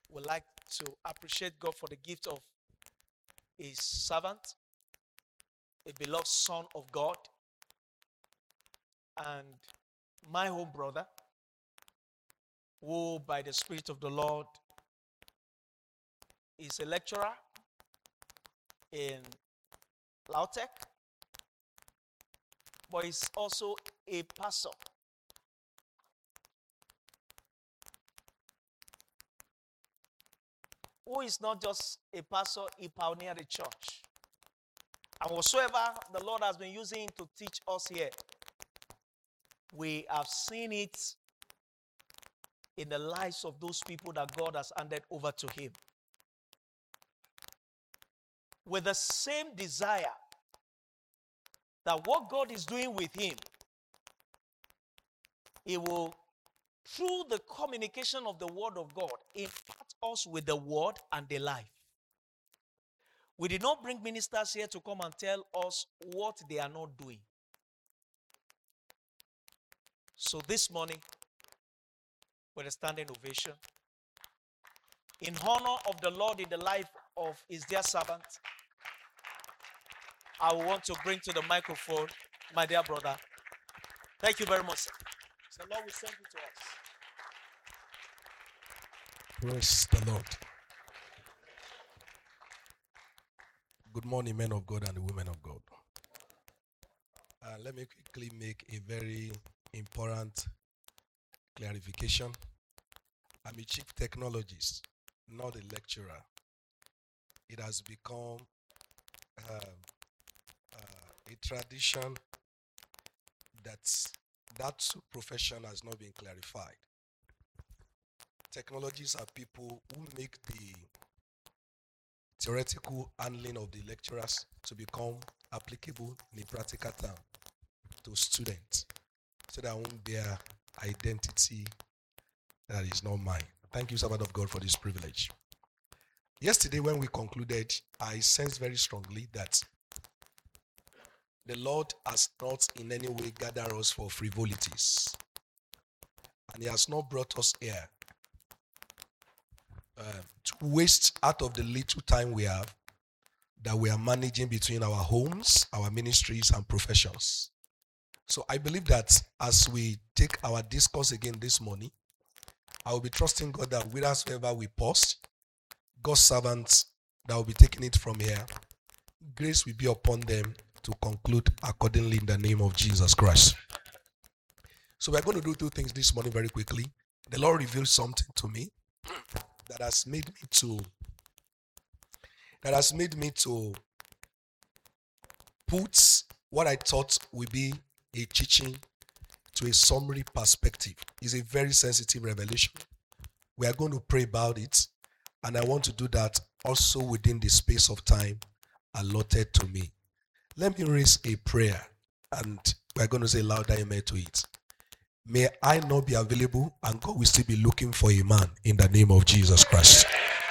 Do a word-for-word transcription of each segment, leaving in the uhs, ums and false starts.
would like to appreciate God for the gift of his servant, a beloved son of God, and my own brother, who by the Spirit of the Lord is a lecturer in Lautech, but is also a pastor. Who is not just a pastor, he pioneered the church. And whatsoever the Lord has been using to teach us here, we have seen it in the lives of those people that God has handed over to him. With the same desire that what God is doing with him, he will, through the communication of the word of God, impart us with the word and the life. We did not bring ministers here to come and tell us what they are not doing. So this morning, with a standing ovation, in honor of the Lord in the life of his dear servant, I want to bring to the microphone my dear brother. Thank you very much, sir. The Lord will send you to us. Praise the Lord. Good morning, men of God and women of God. Uh, let me quickly make a very important clarification. I'm a chief technologist, not a lecturer. It has become uh, uh, a tradition that that profession has not been clarified. Technologists are people who make the theoretical handling of the lecturers to become applicable in a practical term to students, so that won't bear identity that is not mine. Thank you, servant of God, for this privilege. Yesterday, when we concluded, I sensed very strongly that the Lord has not in any way gathered us for frivolities, and He has not brought us here uh, to waste out of the little time we have that we are managing between our homes, our ministries, and professions. So I believe that as we take our discourse again this morning, I will be trusting God that whithersoever we pause, God's servants that will be taking it from here, grace will be upon them to conclude accordingly in the name of Jesus Christ. So we're going to do two things this morning very quickly. The Lord revealed something to me that has made me to that has made me to put what I thought would be a teaching to a summary perspective. It's a very sensitive revelation. We are going to pray about it, and I want to do that also within the space of time allotted to me. Let me raise a prayer, and we're going to say louder amen to it. May I not be available, and God will still be looking for a man in the name of Jesus Christ.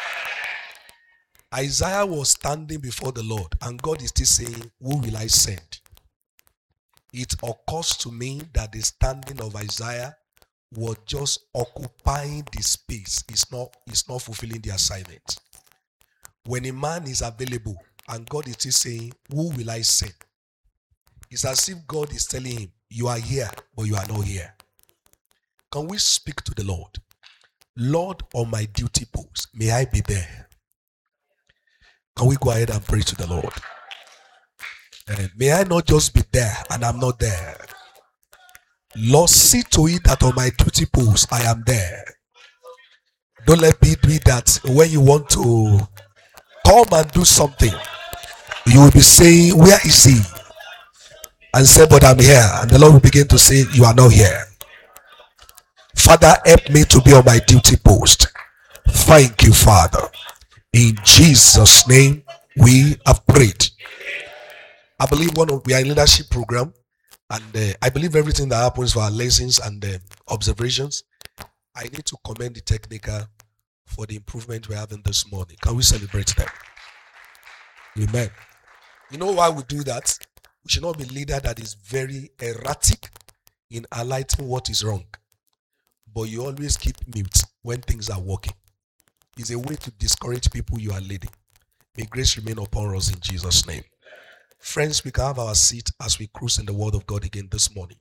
Isaiah was standing before the Lord, and God is still saying, who will I send? It occurs to me that the standing of Isaiah was just occupying the space. It's not, it's not fulfilling the assignment. When a man is available and God is still saying, who will I send? It's as if God is telling him, you are here, but you are not here. Can we speak to the Lord? Lord, on my duty post, may I be there. Can we go ahead and pray to the Lord? And may I not just be there and I'm not there. Lord, see to it that on my duty post I am there. Don't let me do that when you want to come and do something, you will be saying, where is he? And say, but I'm here. And the Lord will begin to say, you are not here. Father, help me to be on my duty post. Thank you, Father. In Jesus' name, we have prayed. I believe one of we are in leadership program, and uh, I believe everything that happens for our lessons and uh, observations. I need to commend the technical for the improvement we're having this morning. Can we celebrate them? Amen. You know why we do that? We should not be a leader that is very erratic in highlighting what is wrong, but you always keep mute when things are working. is a way to discourage people you are leading. May grace remain upon us in Jesus' name. Friends, we can have our seat as we cruise in the Word of God again this morning.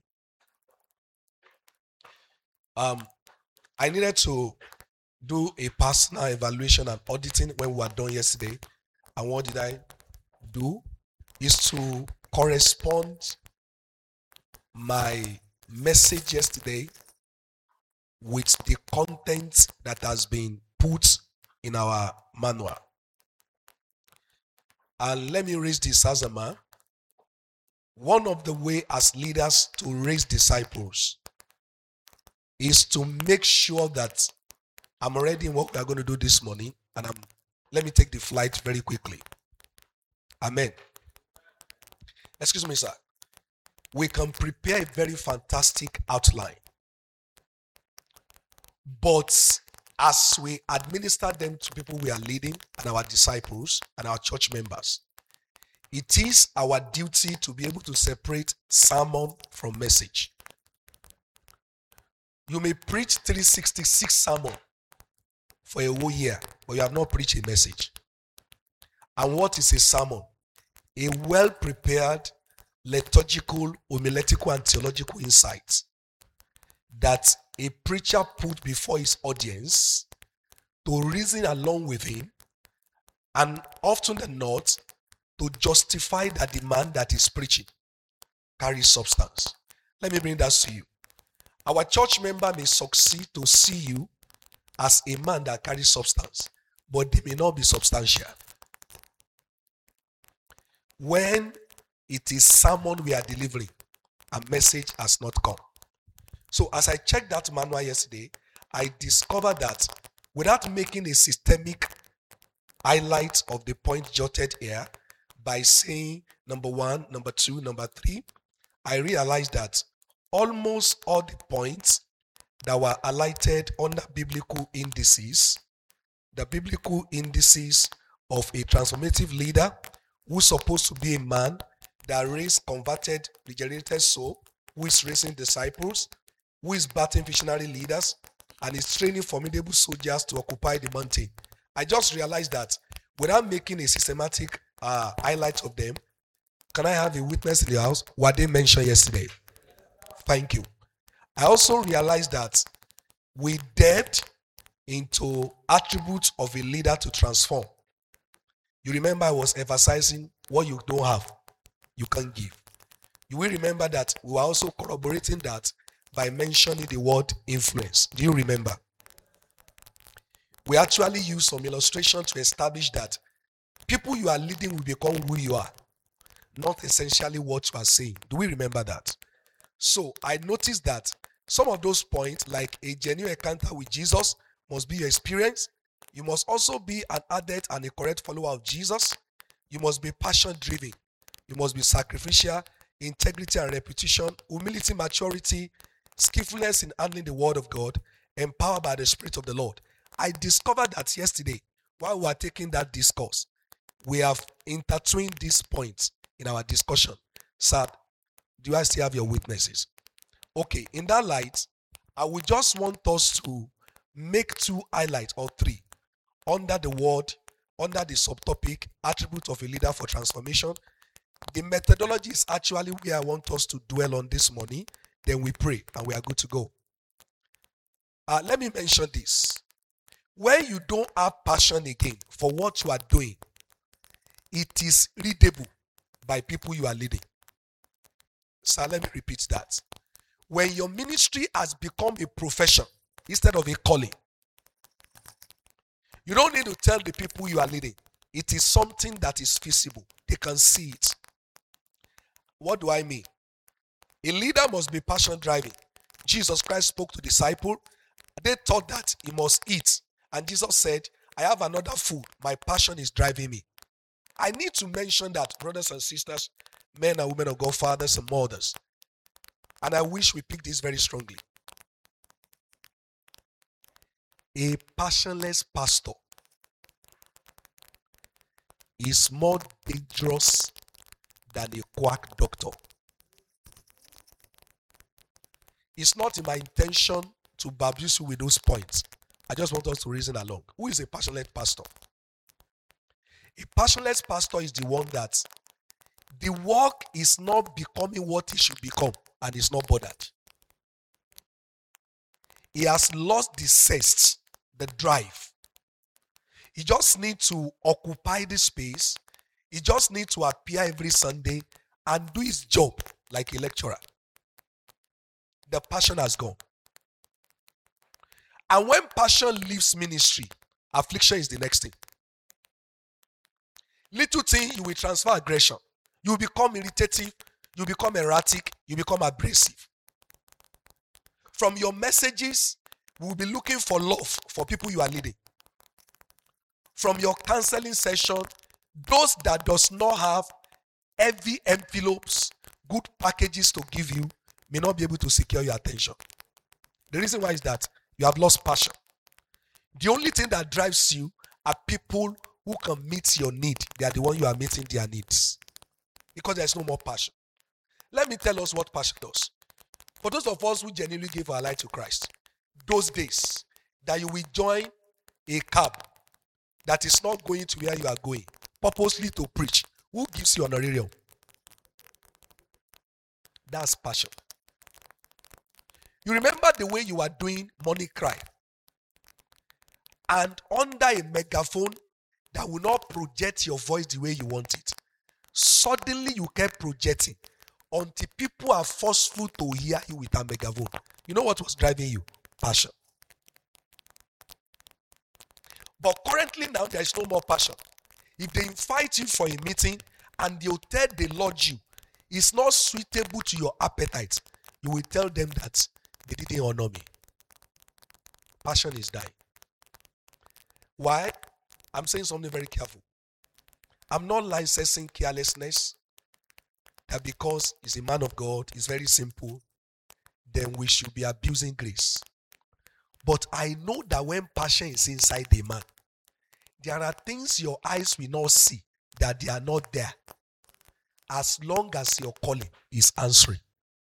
Um, I needed to do a personal evaluation and auditing when we were done yesterday. And what did I do? Is to correspond my message yesterday with the content that has been put in our manual. And let me raise this as a man. One of the way as leaders to raise disciples is to make sure that I'm already in what we are going to do this morning, and I'm let me take the flight very quickly. Amen. Excuse me, sir. We can prepare a very fantastic outline, but as we administer them to people we are leading and our disciples and our church members, it is our duty to be able to separate sermon from message. You may preach three hundred sixty-six sermons for a whole year, but you have not preached a message. And what is a sermon? A well-prepared liturgical, homiletical, and theological insight that a preacher put before his audience to reason along with him, and often than not, to justify the demand that he's preaching, carries substance. Let me bring that to you. Our church member may succeed to see you as a man that carries substance, but they may not be substantial. When it is sermon we are delivering, a message has not come. So as I checked that manual yesterday, I discovered that without making a systemic highlight of the point jotted here by saying number one, number two, number three, I realized that almost all the points that were highlighted under biblical indices, the biblical indices of a transformative leader who's supposed to be a man that raised converted, regenerated soul, who is raising disciples, who is battling visionary leaders, and is training formidable soldiers to occupy the mountain. I just realized that without making a systematic uh, highlight of them, can I have a witness in the house? What they mentioned yesterday. Thank you. I also realized that we delved into attributes of a leader to transform. You remember I was emphasizing what you don't have, you can't give. You will remember that we were also corroborating that by mentioning the word influence. Do you remember? We actually use some illustration to establish that people you are leading will become who you are, not essentially what you are saying. Do we remember that? So I noticed that some of those points, like a genuine encounter with Jesus, must be your experience. You must also be an adept and a correct follower of Jesus. You must be passion driven. You must be sacrificial, integrity and repetition, humility, maturity, skillfulness in handling the word of God, empowered by the Spirit of the Lord. I discovered that yesterday, while we were taking that discourse, we have intertwined these points in our discussion. Sir, do I still have your witnesses? Okay, in that light, I would just want us to make two highlights or three under the word, under the subtopic, attributes of a leader for transformation. The methodology is actually where I want us to dwell on this morning. Then we pray and we are good to go. Uh, let me mention this. When you don't have passion again for what you are doing, it is readable by people you are leading. So let me repeat that. When your ministry has become a profession instead of a calling, you don't need to tell the people you are leading. It is something that is feasible. They can see it. What do I mean? A leader must be passion driving. Jesus Christ spoke to disciples. They thought that he must eat. And Jesus said, I have another food. My passion is driving me. I need to mention that, brothers and sisters, men and women of God, fathers and mothers. And I wish we pick this very strongly. A passionless pastor is more dangerous than a quack doctor. It's not in my intention to babuse you with those points, I just want us to reason along. Who is a passionate pastor? A passionate pastor is the one that the work is not becoming what it should become and is not bothered. He has lost the zest, the drive. He just needs to occupy the space. He just needs to appear every Sunday and do his job like a lecturer. The passion has gone. And when passion leaves ministry, affliction is the next thing. Little thing, you will transfer aggression. You will become irritative. You become erratic. You become abrasive. From your messages, we will be looking for love for people you are leading. From your counseling session, those that does not have heavy envelopes, good packages to give you, may not be able to secure your attention. The reason why is that you have lost passion. The only thing that drives you are people who can meet your need. They are the one you are meeting their needs. Because there's no more passion. Let me tell us what passion does. For those of us who genuinely give our life to Christ, those days that you will join a cab that is not going to where you are going, purposely to preach, who gives you honorarium? That's passion. You remember the way you are doing Money Cry, and under a megaphone that will not project your voice the way you want it, suddenly you kept projecting until people are forceful to hear you with a megaphone. You know what was driving you? Passion. But currently now there is no more passion. If they invite you for a meeting and the hotel they lodge you is not suitable to your appetite, you will tell them that they didn't honor me. Passion is dying. Why? I'm saying something very careful. I'm not licensing carelessness that because he's a man of God, it's very simple, then we should be abusing grace. But I know that when passion is inside a man, there are things your eyes will not see that they are not there, as long as your calling is answering.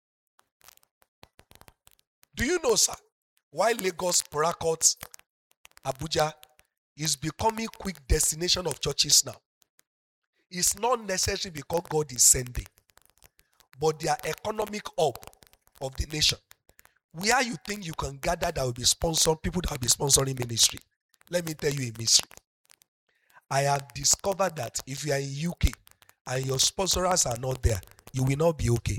Do you know, sir, why Lagos, Port Harcourt, Abuja is becoming quick destination of churches now? It's not necessarily because God is sending, but they are economic hub of the nation. Where you think you can gather that will be sponsored, people that will be sponsoring ministry. Let me tell you a mystery. I have discovered that if you are in U K and your sponsors are not there, you will not be okay.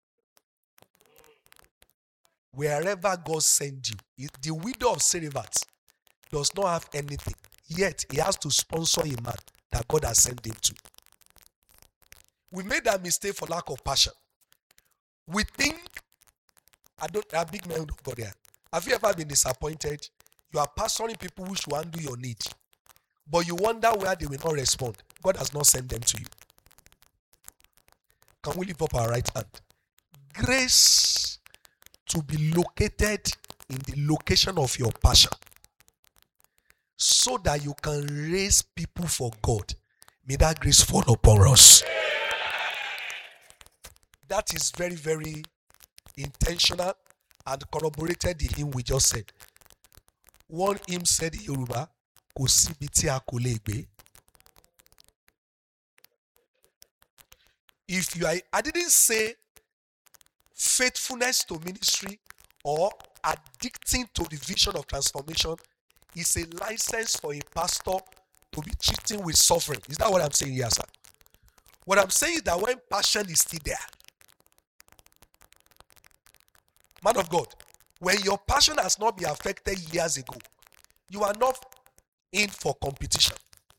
Wherever God sends you, the widow of Seraphat does not have anything, yet he has to sponsor a man that God has sent him to. We made that mistake for lack of passion. We think, I don't, a big man of God here. Have you ever been disappointed? You are pastoring people who should handle your need, but you wonder where they will not respond. God has not sent them to you. Can we lift up our right hand? Grace to be located in the location of your passion, so that you can raise people for God. May that grace fall upon us. That is very, very intentional and corroborated the hymn we just said. One hymn said in Yoruba, "Kò síbi tí a kò lè gbé." If you are, I didn't say faithfulness to ministry or addicting to the vision of transformation is a license for a pastor to be cheating with suffering. Is that what I'm saying here, sir? What I'm saying is that when passion is still there, man of God, when your passion has not been affected years ago, you are not in for competition.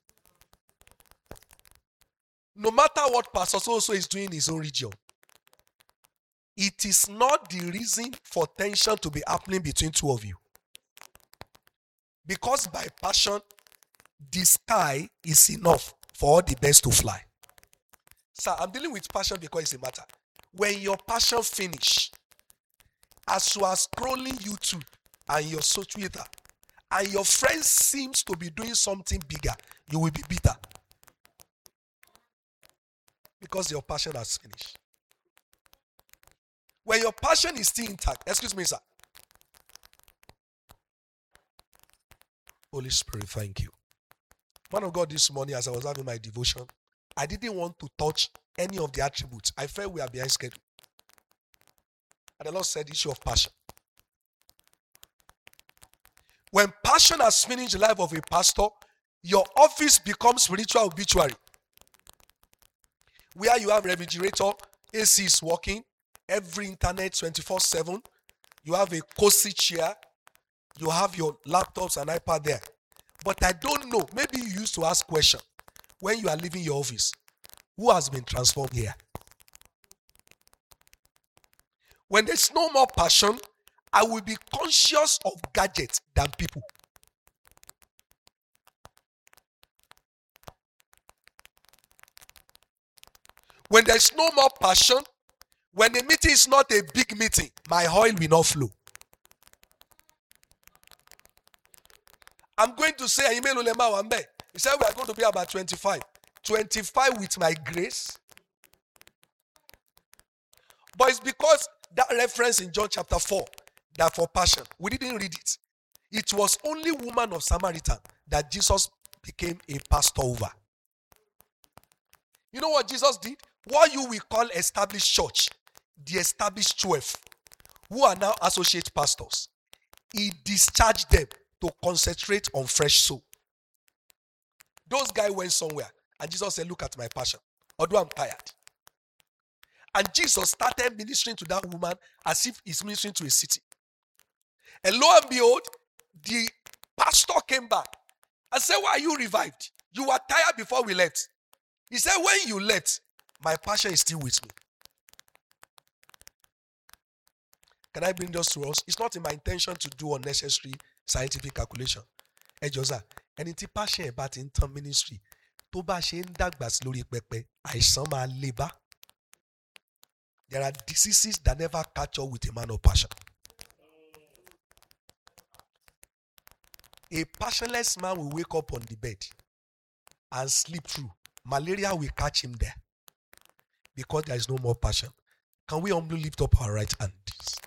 No matter what Pastor so-so is doing in his own region, it is not the reason for tension to be happening between two of you. Because by passion, the sky is enough for all the birds to fly. Sir, I'm dealing with passion because it's a matter. When your passion finish, as you are scrolling YouTube and your social Twitter, and your friend seems to be doing something bigger, you will be bitter. Because your passion has finished. When your passion is still intact, excuse me, sir. Holy Spirit, thank you. Man of God, this morning as I was having my devotion, I didn't want to touch any of the attributes. I felt we are behind schedule. And the Lord said, issue of passion. When passion has finished the life of a pastor, your office becomes spiritual obituary. Where you have refrigerator, A C is working, every internet twenty-four seven, you have a cozy chair, you have your laptops and iPad there. But I don't know, maybe you used to ask question when you are leaving your office, who has been transformed here? When there's no more passion, I will be conscious of gadgets than people. When there's no more passion, when the meeting is not a big meeting, my oil will not flow. I'm going to say, he said we are going to be about twenty-five. twenty-five with my grace. But it's because that reference in John chapter four, that for passion, we didn't read it. It was only woman of Samaritan that Jesus became a pastor over. You know what Jesus did? What you will call established church, the established twelve, who are now associate pastors, he discharged them to concentrate on fresh soul. Those guys went somewhere and Jesus said, look at my passion. Although I'm tired. And Jesus started ministering to that woman as if he's ministering to a city. And lo and behold, the pastor came back and said, why are you revived? You were tired before we left. He said, when you left, my passion is still with me. Can I bring this to us? It's not in my intention to do unnecessary scientific calculation. Ẹ jọ̀ọ́ sà, ẹni tí passion ẹ̀ bá ti ń tán ministry, tó bá ṣe ń dàgbà sí lórí pẹpẹ, àìsàn máa lé bá. There are diseases that never catch up with a man of passion. A passionless man will wake up on the bed and sleep through. Malaria will catch him there because there is no more passion. Can we humbly lift up our right hands?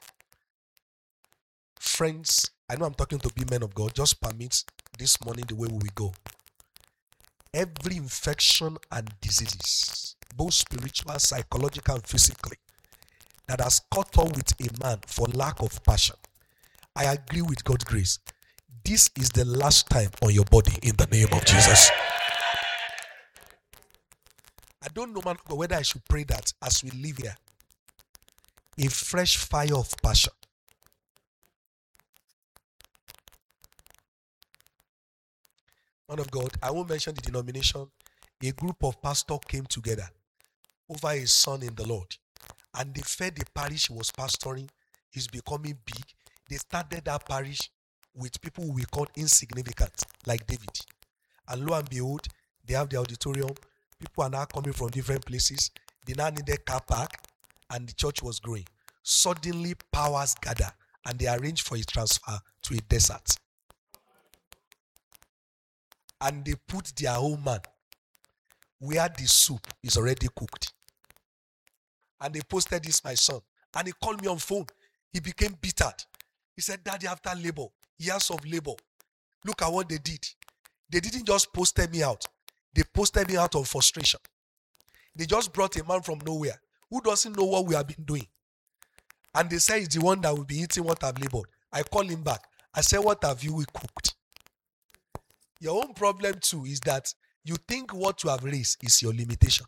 Friends, I know I'm talking to be men of God. Just permit this morning the way we will go. Every infection and diseases, both spiritual, psychological, and physically, that has caught up with a man for lack of passion, I agree with God's grace. This is the last time on your body in the name of Jesus. I don't know, man, whether I should pray that as we live here, a fresh fire of passion. Man of God, I won't mention the denomination. A group of pastors came together over a son in the Lord, and they fed the parish he was pastoring. He's becoming big. They started that parish with people who we call insignificant, like David. And lo and behold, they have the auditorium. People are now coming from different places. They now need a car park, and the church was growing. Suddenly, powers gather, and they arrange for a transfer to a desert. And they put their own man where the soup is already cooked. And they posted this, my son. And he called me on phone. He became bitter. He said, Daddy, after labor, years of labor, look at what they did. They didn't just post me out. They posted me out of frustration. They just brought a man from nowhere who doesn't know what we have been doing. And they say he's the one that will be eating what I've labored. I call him back. I said, what have you cooked? Your own problem too is that you think what you have raised is your limitation.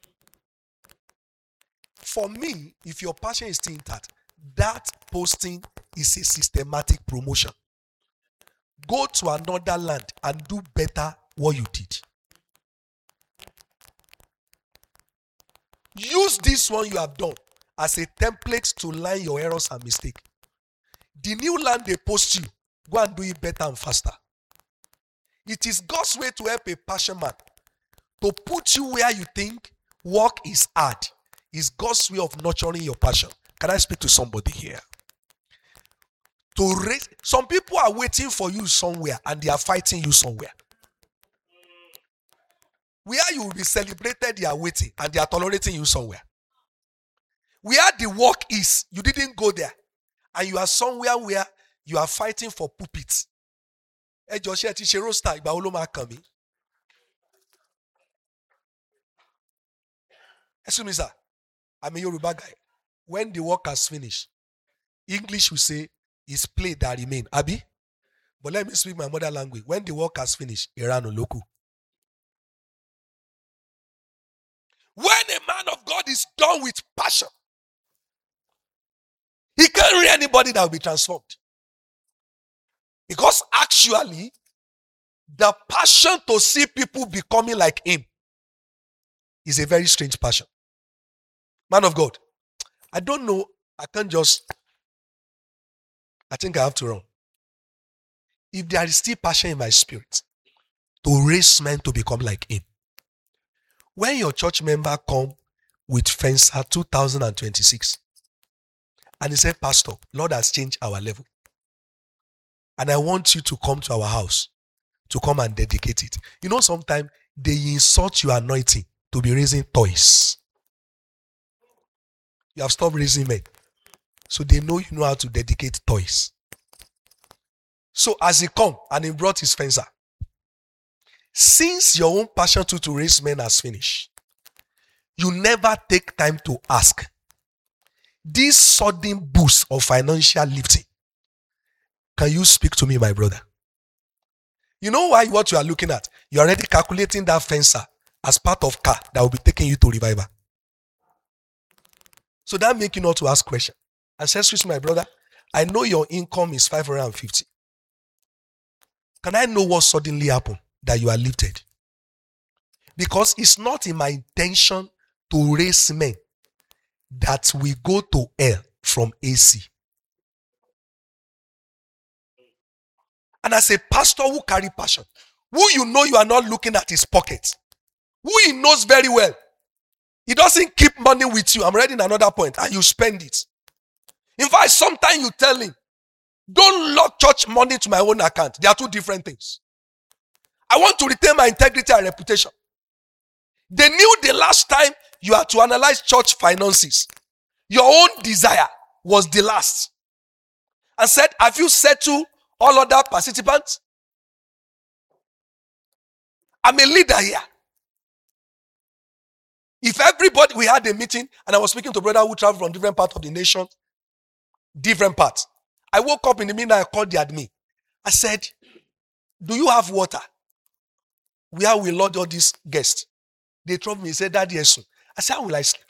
For me, if your passion is still intact, that posting is a systematic promotion. Go to another land and do better what you did. Use this one you have done as a template to line your errors and mistakes. The new land they post you, go and do it better and faster. It is God's way to help a passion man to put you where you think work is hard. It's God's way of nurturing your passion. Can I speak to somebody here? To raise, some people are waiting for you somewhere and they are fighting you somewhere. Where you will be celebrated, they are waiting and they are tolerating you somewhere. Where the work is, you didn't go there. And you are somewhere where you are fighting for pulpits. ẹ jọ ṣe ti ṣe roster ìgbà wo ló máa kàn mí. Excuse me, sir. I'm a Yoruba guy. When the work has finished, English will say, it's play that remain. Abi? But let me speak my mother language. When the work has finished, Iran loku. When a man of God is done with passion, he can't read anybody that will be transformed. Because actually, the passion to see people becoming like him is a very strange passion. Man of God, I don't know. I can't just, I think I have to run. If there is still passion in my spirit to raise men to become like him, when your church member come with Fencer two thousand twenty-six and he said, Pastor, Lord has changed our level. And I want you to come to our house to come and dedicate it. You know, sometimes they insult your anointing to be raising toys. You have stopped raising men. So they know you know how to dedicate toys. So as he come and he brought his Fencer, since your own passion to, to raise men has finished, you never take time to ask, this sudden boost of financial lifting, can you speak to me, my brother? You know why what you are looking at? You are already calculating that Fencer as part of car that will be taking you to revival. So that makes you not to ask question. And says, excuse me, my brother, I know your income is five hundred fifty. Can I know what suddenly happened that you are lifted? Because it's not in my intention to raise men that we go to hell from A C. And as a pastor who carry passion, who you know you are not looking at his pocket, who he knows very well, he doesn't keep money with you. I'm reading another point, and you spend it. In fact, sometimes you tell him, don't lock church money to my own account. They are two different things. I want to retain my integrity and reputation. They knew the last time you had to analyze church finances, your own desire was the last. And said, have you settled all other participants? I'm a leader here. If everybody, we had a meeting and I was speaking to a brother who traveled from different parts of the nation, different parts. I woke up in the midnight, I called the admin. I said, do you have water? Where will Lord all these guests? They told me, he said, Daddy, yes, soon. I said, how will I sleep?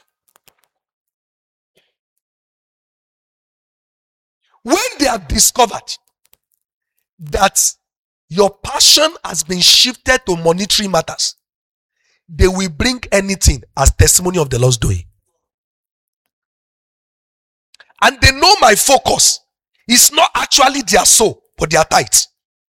When they have discovered that your passion has been shifted to monetary matters, they will bring anything as testimony of the Lord's doing. And they know my focus is not actually their soul, but their tithes.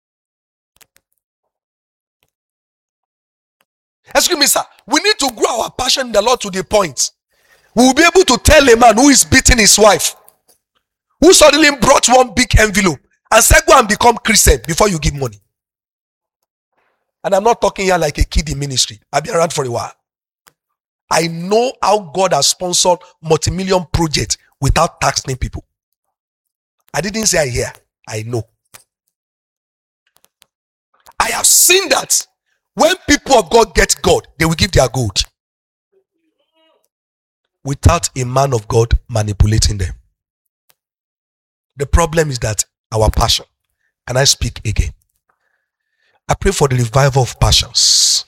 Excuse me, sir. We need to grow our passion in the Lord to the point we will be able to tell a man who is beating his wife, who suddenly brought one big envelope and said, go and become Christian before you give money. And I'm not talking here like a kid in ministry. I've been around for a while. I know how God has sponsored multi-million projects without taxing people. I didn't say I hear. I know. I have seen that when people of God get God, they will give their gold without a man of God manipulating them. The problem is that our passion. Can I speak again? I pray for the revival of passions.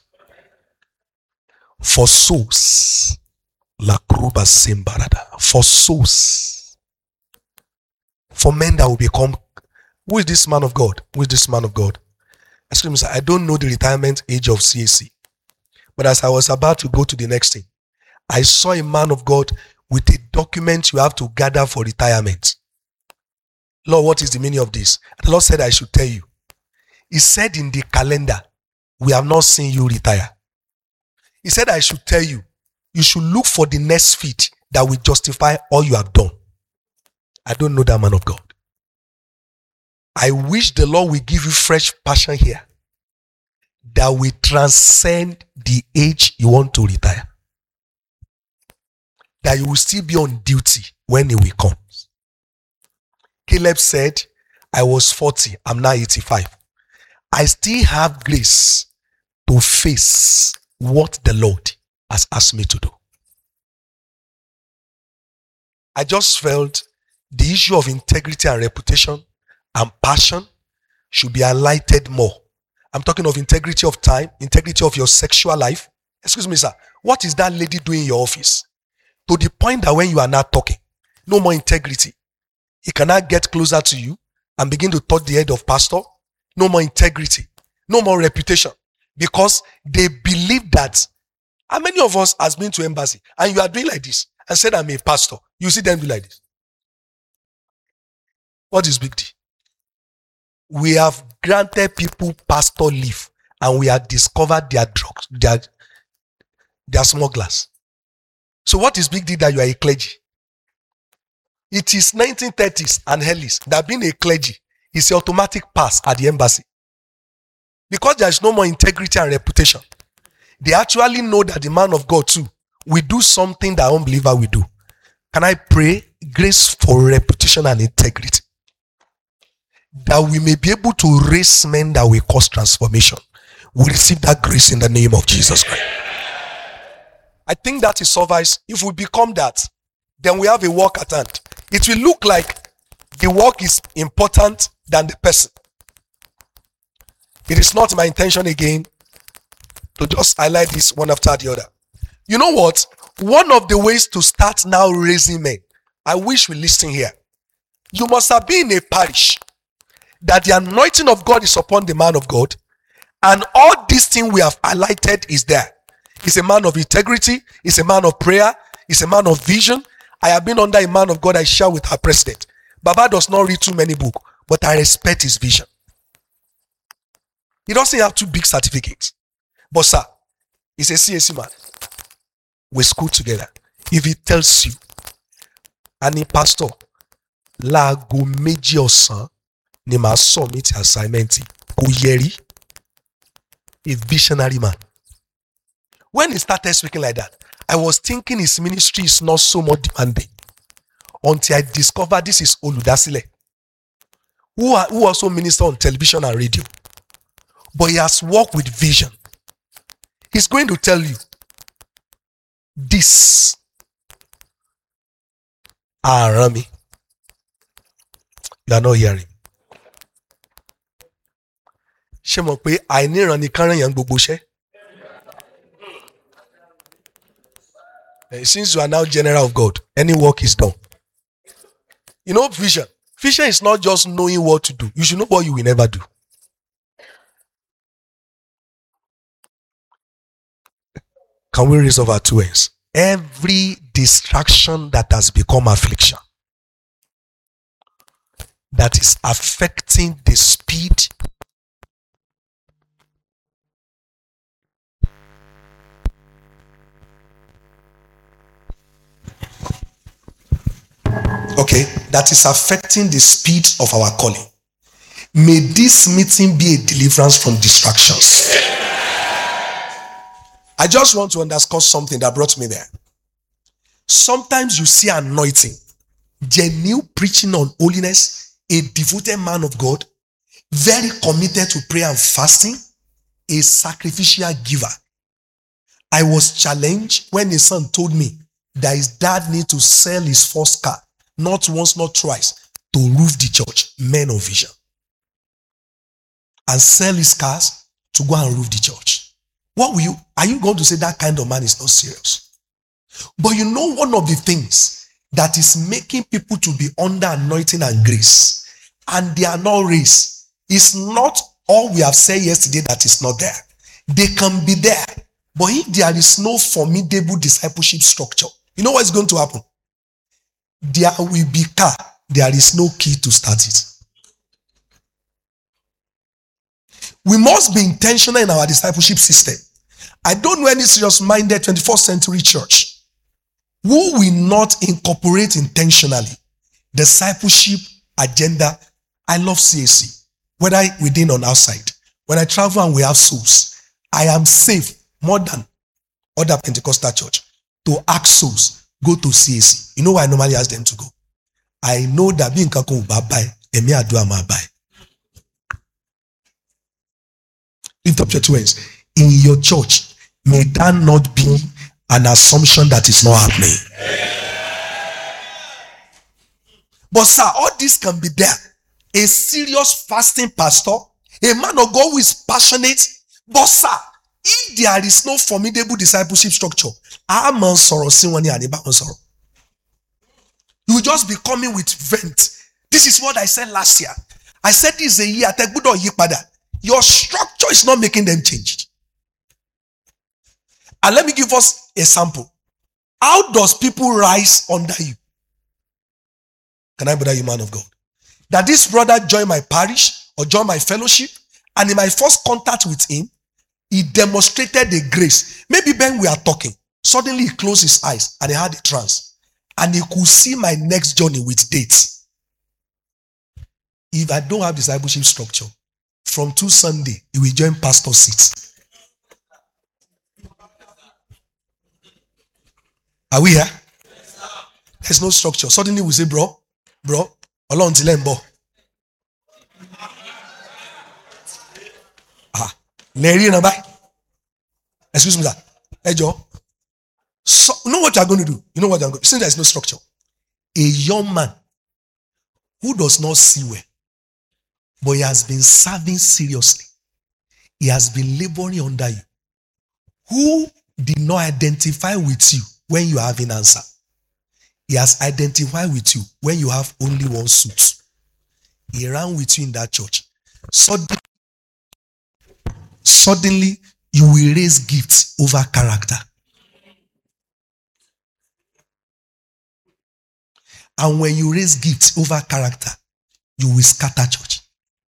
For souls. La Kruba Simbarada. For souls. For men that will become. Who is this man of God? Who is this man of God? Excuse me, sir. I don't know the retirement age of C A C. But as I was about to go to the next thing, I saw a man of God with a document you have to gather for retirement. Lord, what is the meaning of this? And the Lord said I should tell you. He said in the calendar, we have not seen you retire. He said I should tell you, you should look for the next feat that will justify all you have done. I don't know that man of God. I wish the Lord will give you fresh passion here that will transcend the age you want to retire. That you will still be on duty when it will come. Caleb said, I was forty, I'm now eighty-five. I still have grace to face what the Lord has asked me to do. I just felt the issue of integrity and reputation and passion should be highlighted more. I'm talking of integrity of time, integrity of your sexual life. Excuse me, sir. What is that lady doing in your office? To the point that when you are not talking, no more integrity. He cannot get closer to you and begin to touch the head of pastor. No more integrity. No more reputation. Because they believe that. How many of us has been to embassy and you are doing like this and said, I'm a pastor? You see them do like this. What is big deal? We have granted people pastor leave and we have discovered their drugs, their, their smugglers. So what is big deal that you are a clergy? It is nineteen thirties and earlies that being a clergy is an automatic pass at the embassy. Because there is no more integrity and reputation. They actually know that the man of God too will do something that unbeliever will do. Can I pray grace for reputation and integrity? That we may be able to raise men that will cause transformation. We receive that grace in the name of Jesus Christ. I think that is suffice. If we become that, then we have a work at hand. It will look like the work is important than the person. It is not my intention again to just highlight this one after the other. You know what? One of the ways to start now raising men, I wish we listen here. You must have been in a parish that the anointing of God is upon the man of God, and all these things we have highlighted is there. He's a man of integrity, he's a man of prayer, he's a man of vision. I have been under a man of God I share with our president. Baba does not read too many books, but I respect his vision. He doesn't have two big certificates. But sir, he's a C A C man. We school together. If he tells you, any pastor, láago méjì ọ̀sán ni màá submit assignment kò yẹrí, a visionary man. When he started speaking like that, I was thinking his ministry is not so much demanding until I discovered this is Oludasile, who, are, who also minister on television and radio. But he has worked with vision. He's going to tell you this. Ah, Rami, you are not hearing. Ṣé mọ̀ pé àìníran ni kárán yẹn gbogbo ṣẹ́? Since you are now general of God, any work is done. You know, vision. Vision is not just knowing what to do. You should know what you will never do. Can we raise up our two hands? Every distraction that has become affliction, that is affecting the speed okay, that is affecting the speed of our calling. May this meeting be a deliverance from distractions. I just want to underscore something that brought me there. Sometimes you see anointing, genuine preaching on holiness, a devoted man of God, very committed to prayer and fasting, a sacrificial giver. I was challenged when his son told me that his dad needs to sell his first car, not once, not twice, to roof the church, men of vision, and sell his cars to go and roof the church. What will you, are you going to say that kind of man is not serious? But you know, one of the things that is making people to be under anointing and grace, and they are not raised, is not all we have said yesterday that is not there. They can be there, but if there is no formidable discipleship structure, you know what's going to happen? There will be car, there is no key to start it. We must be intentional in our discipleship system. I don't know any serious-minded twenty-first century church who will not incorporate intentionally discipleship agenda. I love C A C, whether within or outside. When I travel and we have souls, I am safe more than other Pentecostal church to ask souls, go to C A C. You know why I normally ask them to go? I know that being kako will buy, emi adua ma buy. Lift up your two hands. In your church, may that not be an assumption that is not happening. But sir, all this can be there. A serious fasting pastor, a man of God who is passionate. But sir, if there is no formidable discipleship structure, I'm on sorrow. You will just be coming with vent. This is what I said last year. I said this is a year. Your structure is not making them change. And let me give us a sample. How does people rise under you? Can I bother you, man of God? That this brother joined my parish or joined my fellowship, and in my first contact with him, he demonstrated the grace. Maybe when we are talking, suddenly he closed his eyes and he had a trance, and he could see my next journey with dates. If I don't have discipleship structure, from two Sunday, he will join pastor seats. Are we here? There's no structure. Suddenly we say, bro, bro, along till lembo. Ah, Larry and I. Excuse me, sir. Hey, Joe. So, you know what you're going to do? You know what you're going to do? Since there's no structure, a young man who does not see well, but he has been serving seriously, he has been laboring under you, who did not identify with you when you have an answer. He has identified with you when you have only one suit. He ran with you in that church. Suddenly, suddenly you will raise gifts over character. And when you raise gifts over character, you will scatter church.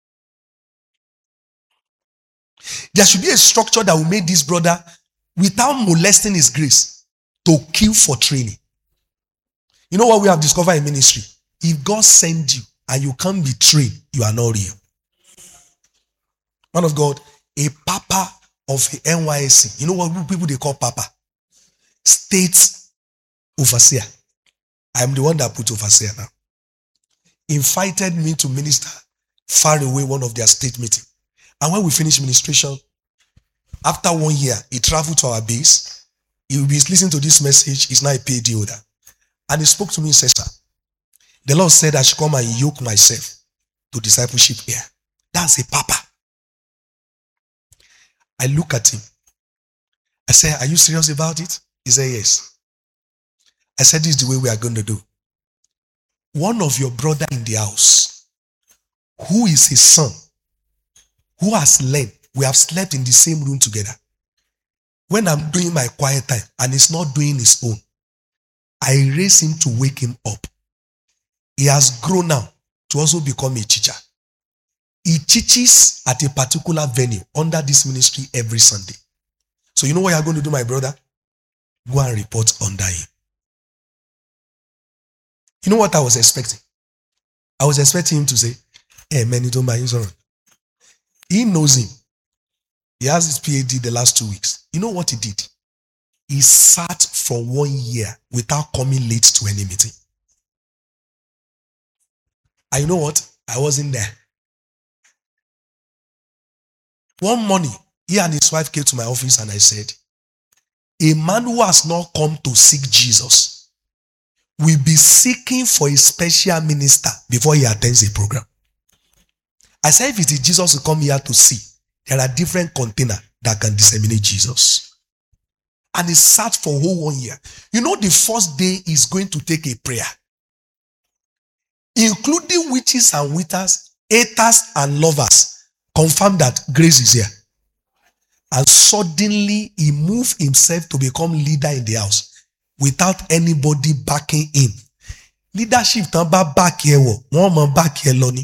There should be a structure that will make this brother, without molesting his grace, to kill for training. You know what we have discovered in ministry? If God sends you and you can't be trained, you are not real. Man of God, a papa of the N Y S C, you know what people they call papa? State overseer. I am the one that put overseer now. Invited me to minister far away one of their state meetings. And when we finished ministration, after one year, he traveled to our base. He will be listening to this message. He's now a P H D holder. And he spoke to me and said, sir, the Lord said I should come and yoke myself to discipleship here. That's a papa. I look at him. I said, are you serious about it? He said, yes. I said, this is the way we are going to do. One of your brother in the house, who is his son, who has learned, we have slept in the same room together. When I'm doing my quiet time and he's not doing his own, I raise him to wake him up. He has grown now to also become a teacher. He teaches at a particular venue under this ministry every Sunday. So you know what you're going to do, my brother? Go and report under him. You know what I was expecting? I was expecting him to say, hey, man, you don't mind. He knows him. He has his P H D the last two weeks. You know what he did? He sat for one year without coming late to any meeting. And you know what? I wasn't there. One morning, he and his wife came to my office and I said, a man who has not come to seek Jesus will be seeking for a special minister before he attends a program. I said, if it is Jesus who come here to see, there are different containers that can disseminate Jesus. And he sat for a whole one year. You know, the first day is going to take a prayer, including witches and witches, haters and lovers, confirm that grace is here. And suddenly he moved himself to become leader in the house without anybody backing him. Leadership tamba back here, one man back here, Lonnie.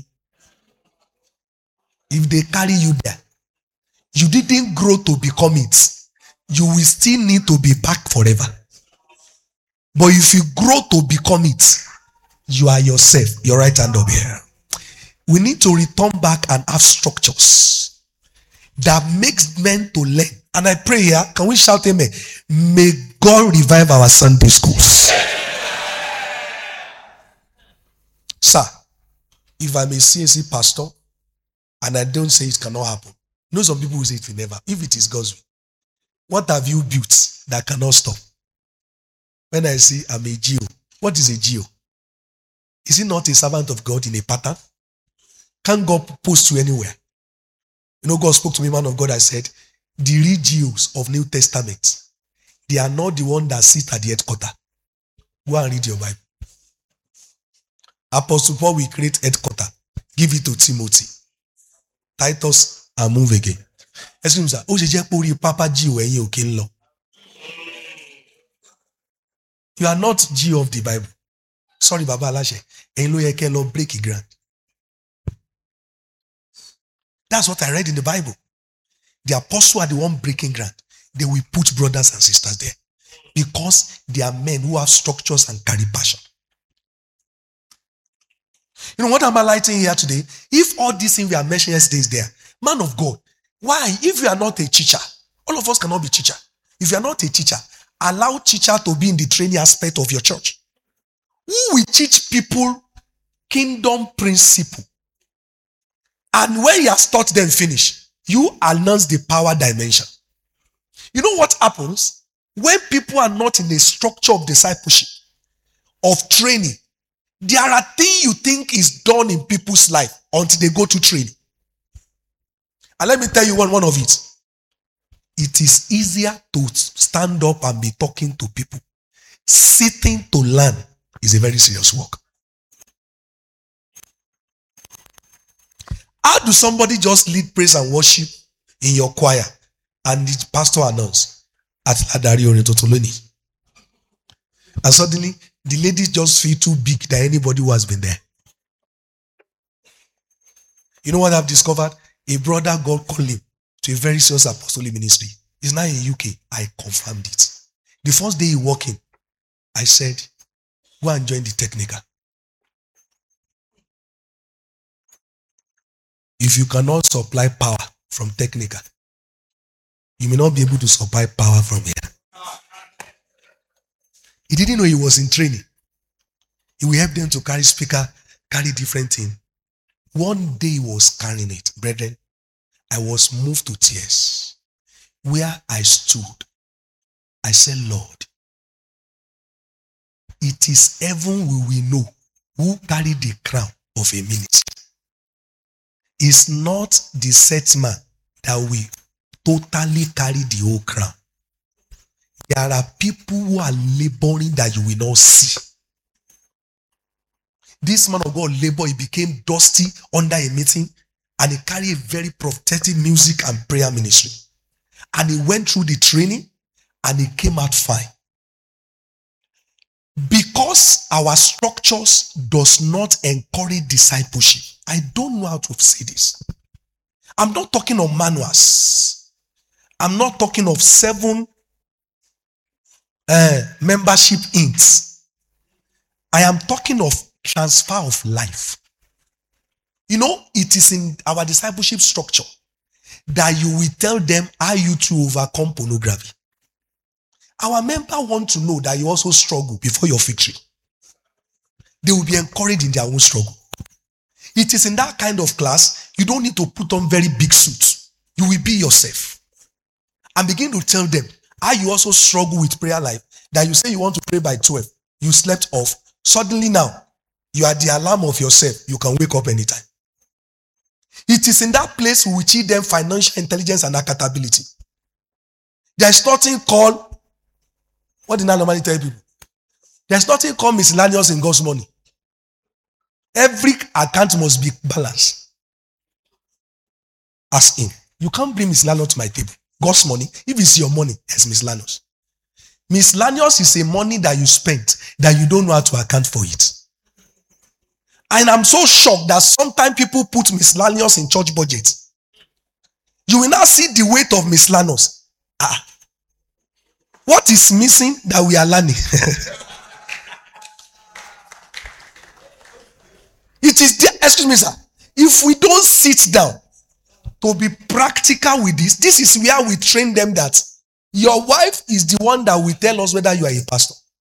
If they carry you there, you didn't grow to become it. You will still need to be back forever. But if you grow to become it, you are yourself. Your right hand up here. We need to return back and have structures that makes men to learn. And I pray here, can we shout amen? May God revive our Sunday schools. Sir, if I'm a C S C pastor and I don't say it cannot happen, You know, some people will say it will never. If it is God's will, what have you built that cannot stop? When I say I'm a Geo, what is a Geo? Is he not a servant of God in a pattern? Can God post you anywhere? You know, God spoke to me, man of God, I said, the real Geos of New Testament, they are not the one that sit at the headquarters. Go and read your Bible. Apostle Paul will create headquarters. Give it to Timothy. Titus, and move again. Excuse me, sir. Oh, je Papa G when you can law. You are not G of the Bible. Sorry, Baba Alashe. And you can break a grant. That's what I read in the Bible. The apostles are the one breaking ground. They will put brothers and sisters there because they are men who have structures and carry passion. You know what am I lighting here today? If all these things we are mentioning yesterday is there, man of God, why? If you are not a teacher, all of us cannot be teacher. If you are not a teacher, allow teacher to be in the training aspect of your church. Who will teach people kingdom principle? And when he has taught them finish, you announce the power dimension. You know what happens? When people are not in a structure of discipleship, of training, there are things you think is done in people's life until they go to training. And let me tell you one, one of it. It is easier to stand up and be talking to people. Sitting to learn is a very serious work. How do somebody just lead praise and worship in your choir and the pastor announce at Adari Oritotoloni? And suddenly the ladies just feel too big than anybody who has been there. You know what I've discovered? A brother, God called him to a very serious apostolic ministry. He's now in U K. I confirmed it. The first day he walked in, I said, go and join the technical. If you cannot supply power from technical, you may not be able to supply power from here. He didn't know he was in training. He will help them to carry speaker, carry different things. One day he was carrying it. Brethren, I was moved to tears. Where I stood, I said, Lord, it is heaven we will know who carried the crown of a ministry. It's not the set man that will totally carry the whole crown. There are people who are laboring that you will not see. This man of God labored, he became dusty under a meeting, and he carried a very prophetic music and prayer ministry. And he went through the training, and he came out fine. Because our structures does not encourage discipleship. I don't know how to say this. I'm not talking of manuals. I'm not talking of seven uh, membership ints. I am talking of transfer of life. You know, it is in our discipleship structure that you will tell them how you to overcome pornography. Our member want to know that you also struggle before your victory. They will be encouraged in their own struggle. It is in that kind of class, you don't need to put on very big suits. You will be yourself. And begin to tell them how you also struggle with prayer life. That you say you want to pray by twelve. You slept off. Suddenly now, you are the alarm of yourself. You can wake up anytime. It is in that place we will teach them financial intelligence and accountability. There is nothing called, what did I normally tell people? There is nothing called miscellaneous in God's money. Every account must be balanced. As in, you can't bring miscellaneous to my table. God's money, if it's your money, it's miscellaneous. Miscellaneous is a money that you spent that you don't know how to account for it. And I'm so shocked that sometimes people put miscellaneous in church budget. You will now see the weight of miscellaneous. Ah, what is missing that we are learning? It is there, excuse me, sir. If we don't sit down to be practical with this, this is where we train them that your wife is the one that will tell us whether you are a pastor.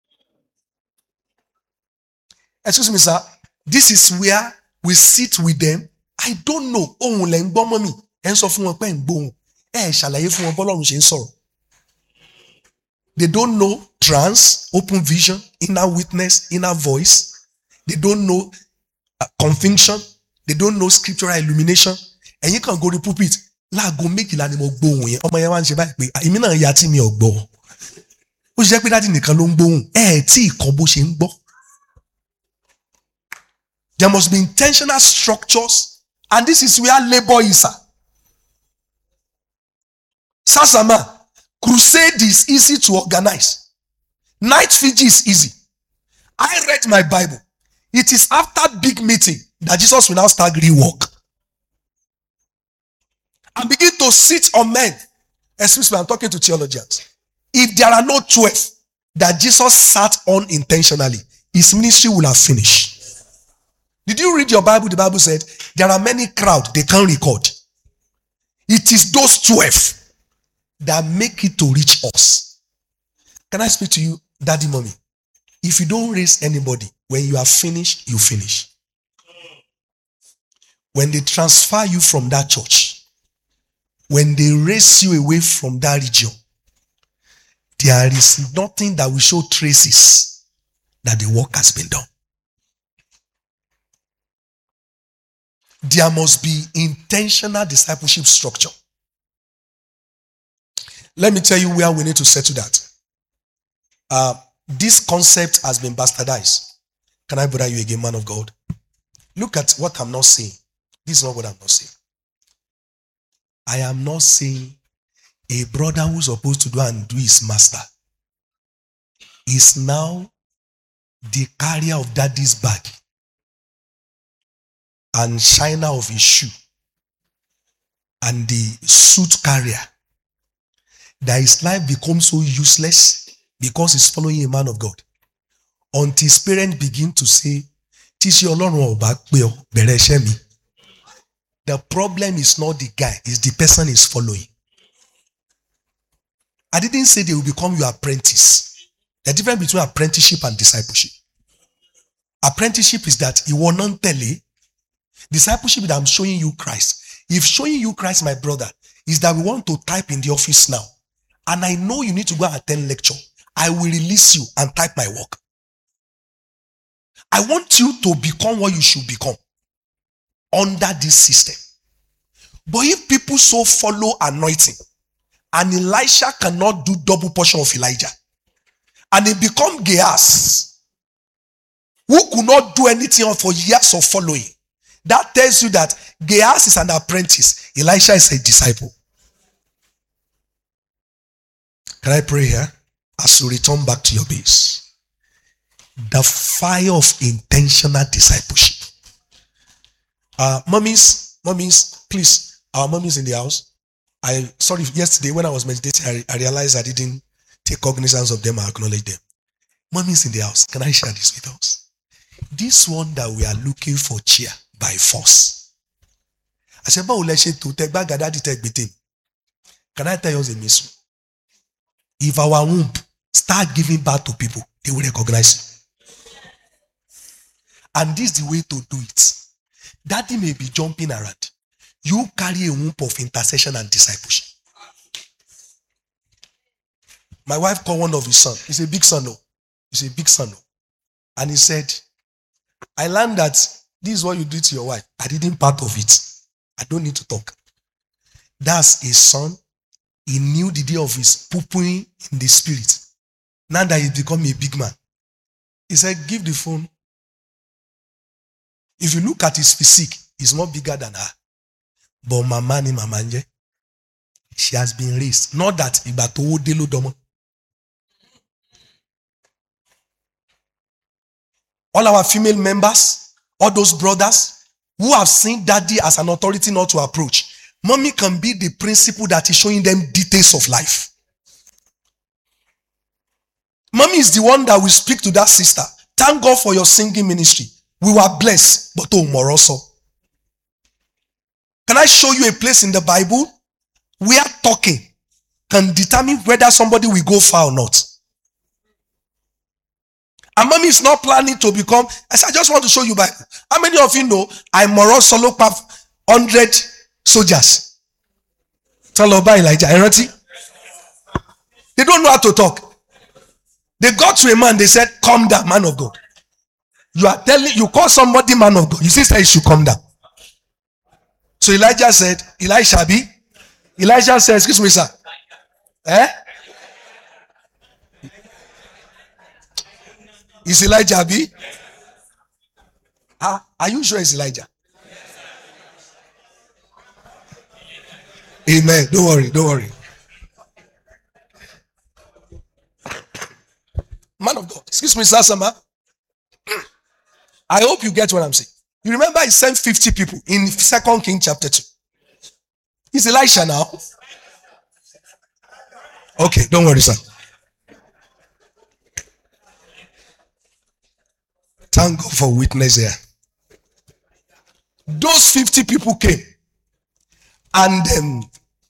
Excuse me, sir. This is where we sit with them. I don't know. Oh, ẹ ń sọ fún wọn pé ń gbóhùn ẹ ṣàlàyé fún wọn bọ́lọ́run ṣe ń sọ̀rọ̀. They don't know trance, open vision, inner witness, inner voice. They don't know uh, conviction. They don't know scriptural illumination. Ẹ̀yin kan gorí pulpit láago méjìlá ni mo gbóhùn yẹn ọmọ yẹn wá ń ṣe báyìí pé èmi náà ya tí mi ò gbọ́. Ó ṣe jẹ́ pé dáàdì nìkan ló ń gbóhùn ẹ̀ tí ìkọ́ bó ṣe ń gbọ́. There must be intentional structures, and this is where labor is. Sasama, crusade is easy to organize. Night vigil is easy. I read my Bible. It is after big meeting that Jesus will now start rework and begin to sit on men. Excuse me, I'm talking to theologians. If there are no twelve that Jesus sat on intentionally, his ministry will have finished. Did you read your Bible? The Bible said there are many crowds they can't record. It is those twelve that make it to reach us. Can I speak to you, daddy, mommy? If you don't raise anybody, when you are finished, you finish. When they transfer you from that church, when they raise you away from that region, there is nothing that will show traces that the work has been done. There must be intentional discipleship structure. Let me tell you where we need to settle that. Uh, this concept has been bastardized. Can I bother you again, man of God? Look at what I'm not saying. This is not what I'm not saying. I am not saying a brother who's supposed to do and do his master is now the carrier of daddy's bag and shiner of his shoe and the suit carrier, that his life becomes so useless because he's following a man of God. Until his parents begin to say, the problem is not the guy, it's the person he's following. I didn't say they will become your apprentice. The difference between apprenticeship and discipleship. Apprenticeship is that you will not tell you. Discipleship is that I'm showing you Christ. If showing you Christ, my brother, is that we want to type in the office now, and I know you need to go and attend lecture, I will release you and type my work. I want you to become what you should become under this system. But if people so follow anointing, and Elisha cannot do double portion of Elijah, and he become Gehazi, who could not do anything for years of following, that tells you that Gehazi is an apprentice, Elisha is a disciple. Can I pray here? As you return back to your base, the fire of intentional discipleship. Uh, mummies, mummies, please, our mummies in the house. I sorry yesterday when I was meditating, I, I realized I didn't take cognizance of them or acknowledge them. Mummies in the house, can I share this with us? This one that we are looking for cheer by force. I said, can I tell you a mystery? If our womb start giving birth to people, they will recognize you. And this is the way to do it. Daddy may be jumping around. You carry a womb of intercession and discipleship. My wife called one of his sons. He's a big son, no. He's a big son, no. And he said, I learned that this is what you do to your wife. I didn't part of it. I don't need to talk. That's a son. He knew the day of his pooping in the spirit. Now that he's become a big man. He said, give the phone. If you look at his physique, he's not bigger than her. But mama ni mamanje, she has been raised. Not that ibatowo delo domo. All our female members, all those brothers who have seen daddy as an authority not to approach, mommy can be the principle that is showing them details of life. Mommy is the one that will speak to that sister. Thank God for your singing ministry. We were blessed, but oh, more also. Can I show you a place in the Bible where talking can determine whether somebody will go far or not? And mommy is not planning to become. I said, I just want to show you Bible. How many of you know I'm Moro Solo one hundred soldiers? Tell about Elijah. They don't know how to talk. They got to a man, they said, "Calm down, man of God." You are telling, you call somebody man of God. You see, he should come down. So Elijah said, "Elisha be?" Elijah said, "Excuse me, sir." Eh? Is Elijah be? Ah, are you sure it's Elijah? Amen. Don't worry, don't worry. Man of God, excuse me, sir, Sama. I hope you get what I'm saying. You remember he sent fifty people in Second King chapter two. Is Elisha now? Okay, don't worry, sir. Thank God for witness here. Those fifty people came and um,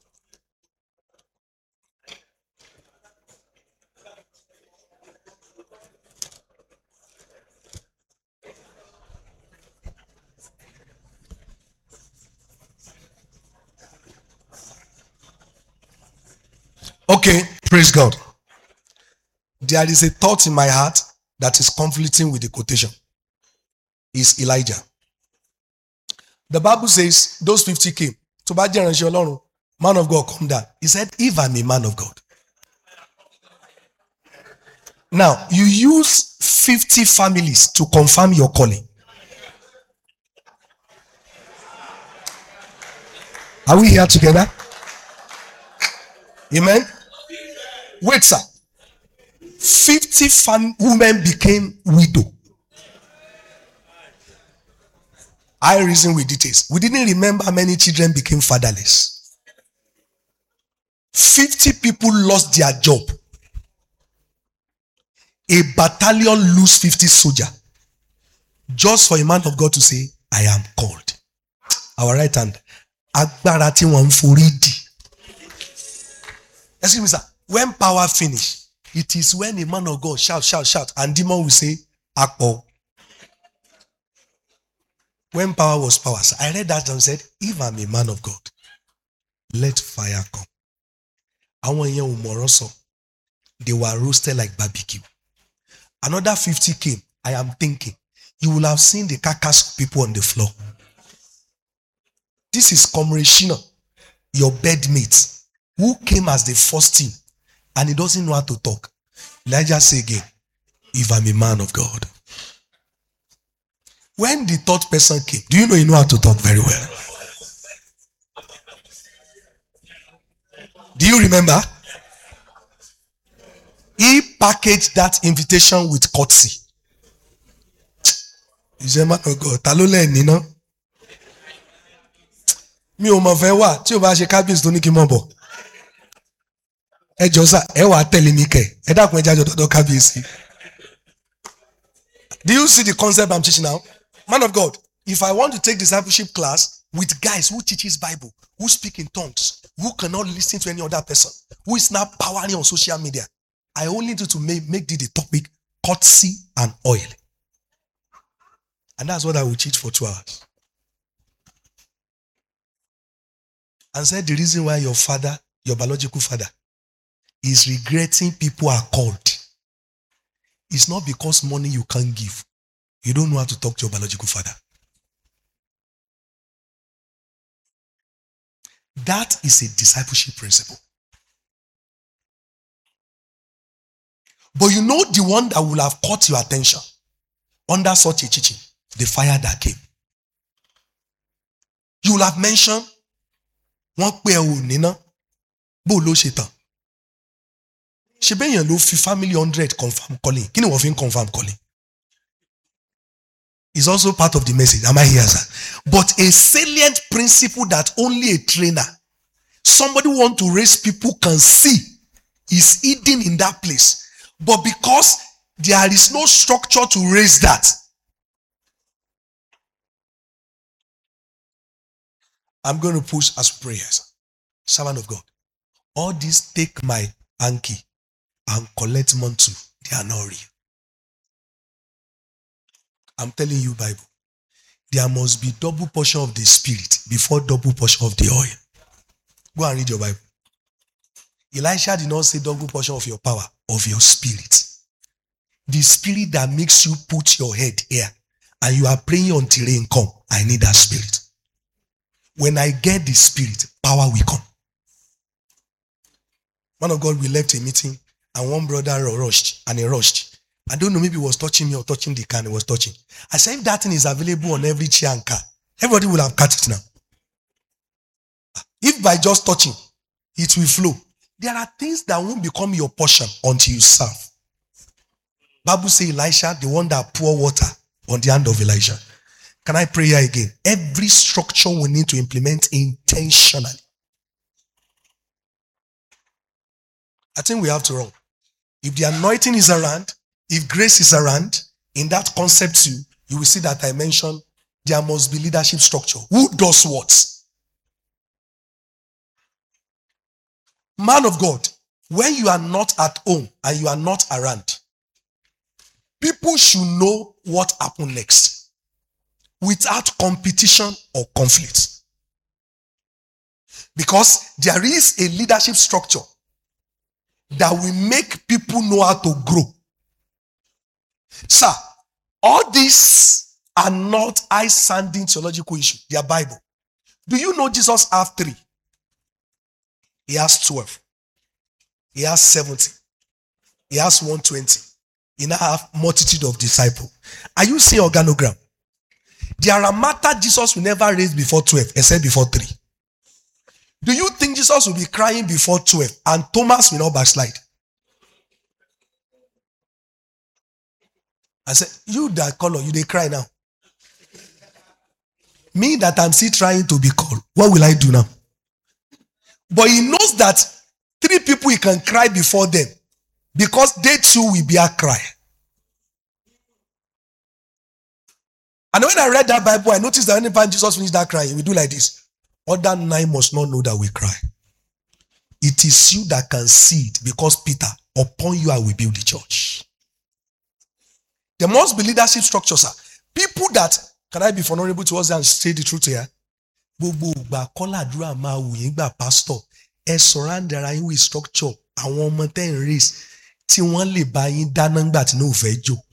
okay, praise God. There is a thought in my heart that is conflicting with the quotation. Is Elijah. The Bible says those fifty came. To man of God, come down. He said, "If I'm a man of God." Now, you use fifty families to confirm your calling. Are we here together? Amen. Wait, sir. fifty fam- women became widow. I reason with details. We didn't remember how many children became fatherless. fifty people lost their job. A battalion lose fifty soldiers. Just for a man of God to say, "I am called." Our right hand. Agbára tí wọ́n forí dì. Excuse me, sir. When power finish, it is when a man of God shout, shout, shout, and demon will say, "Akpo." When power was power, so I read that and said, "If I'm a man of God, let fire come." Àwọn yẹn ò mọ̀rọ̀ sọ. They were roasted like barbecue. Another fifty came. I am thinking, you will have seen the carcass of people on the floor. This is Comrade Shina, your bedmate, who came as the first team, and he doesn't know how to talk. Elijah say again, "If I'm a man of God." When the third person came, do you know he know how to talk very well? Do you remember? He packaged that invitation with courtesy. He's a man of God. Ta ló lẹ́yìn níná? Mi ò mọ̀ fẹ́ wà tí o bá ṣe kábíyèsí tó ní kí n mọ̀ bọ̀. Ẹ jọ sá, ẹ wà tẹ̀lé mi kẹ̀. Ẹ dákun ẹ jájọ dọ́dọ̀ kábíyèsí. Do you see the concept I'm teaching now? Man of God, if I want to take discipleship class with guys who teaches Bible, who speak in tongues, who cannot listen to any other person, who is now powering on social media, I only need to make, make the topic courtesy and oil. And that's what I will teach for two hours. And said the reason why your father, your biological father, is regretting people are called. It's not because money you can't give. You don't know how to talk to your biological father. That is a discipleship principle. But you know the one that will have caught your attention under such a teaching, the fire that came. You will have mentioned one pe o nina bo lo shetan. Ṣé bẹ́yàn ló fi family hundred confirm calling. Kí ni wọ́n fi ń confirm calling? Is also part of the message. Am I here, sir? But a salient principle that only a trainer, somebody who want to raise people can see, is hidden in that place. But because there is no structure to raise that, I'm going to push as prayers. Servant of God, all these take my hanky and collect mantle, they are not real. I'm telling you, Bible, there must be double portion of the spirit before double portion of the oil. Go and read your Bible. Elisha did not say double portion of your power, of your spirit. The spirit that makes you put your head here and you are praying until rain come. I need that spirit. When I get the spirit, power will come. One of God, we left a meeting and one brother rushed and he rushed. I don't know, maybe he was touching me or touching the can he was touching. I said, if that thing is available on every chair and car, everybody will have cut it now. If by just touching, it will flow. There are things that won't become your portion until you serve. Bible says Elisha, the one that poured water on the hand of Elijah. Can I pray here again? Every structure we need to implement intentionally. I think we have to run. If the anointing is around, if grace is around, in that concept too, you will see that I mentioned there must be leadership structure. Who does what? Man of God, when you are not at home and you are not around, people should know what happened next without competition or conflict. Because there is a leadership structure that will make people know how to grow. Sir, all these are not high-sounding theological issues. They are Bible. Do you know Jesus has three? He has twelve. He has seventy. He has one hundred twenty. He now have multitude of disciples. Are you seeing organogram? There are matter Jesus will never raise before twelve, except before three. Do you think Jesus will be crying before twelve and Thomas will not backslide? I said, you that color, you they cry now. Me that I'm still trying to be called, what will I do now? But he knows that three people he can cry before them because they too will be a cry. And when I read that Bible, I noticed that anytime Jesus finished that cry, he will do like this. Other nine must not know that we cry. It is you that can see it because Peter, upon you I will build the church. There must be leadership structures. People that, can I be vulnerable to us and say the truth here? Gbogbo ìgbà kọ́lá àdúrà máa wù yín gbà pastor. Ẹ surround ara yín with structure. Àwọn ọmọ tẹ́ ń raise tí wọ́n lè bá yín dáná ńgbà tí náà fẹ́ jó.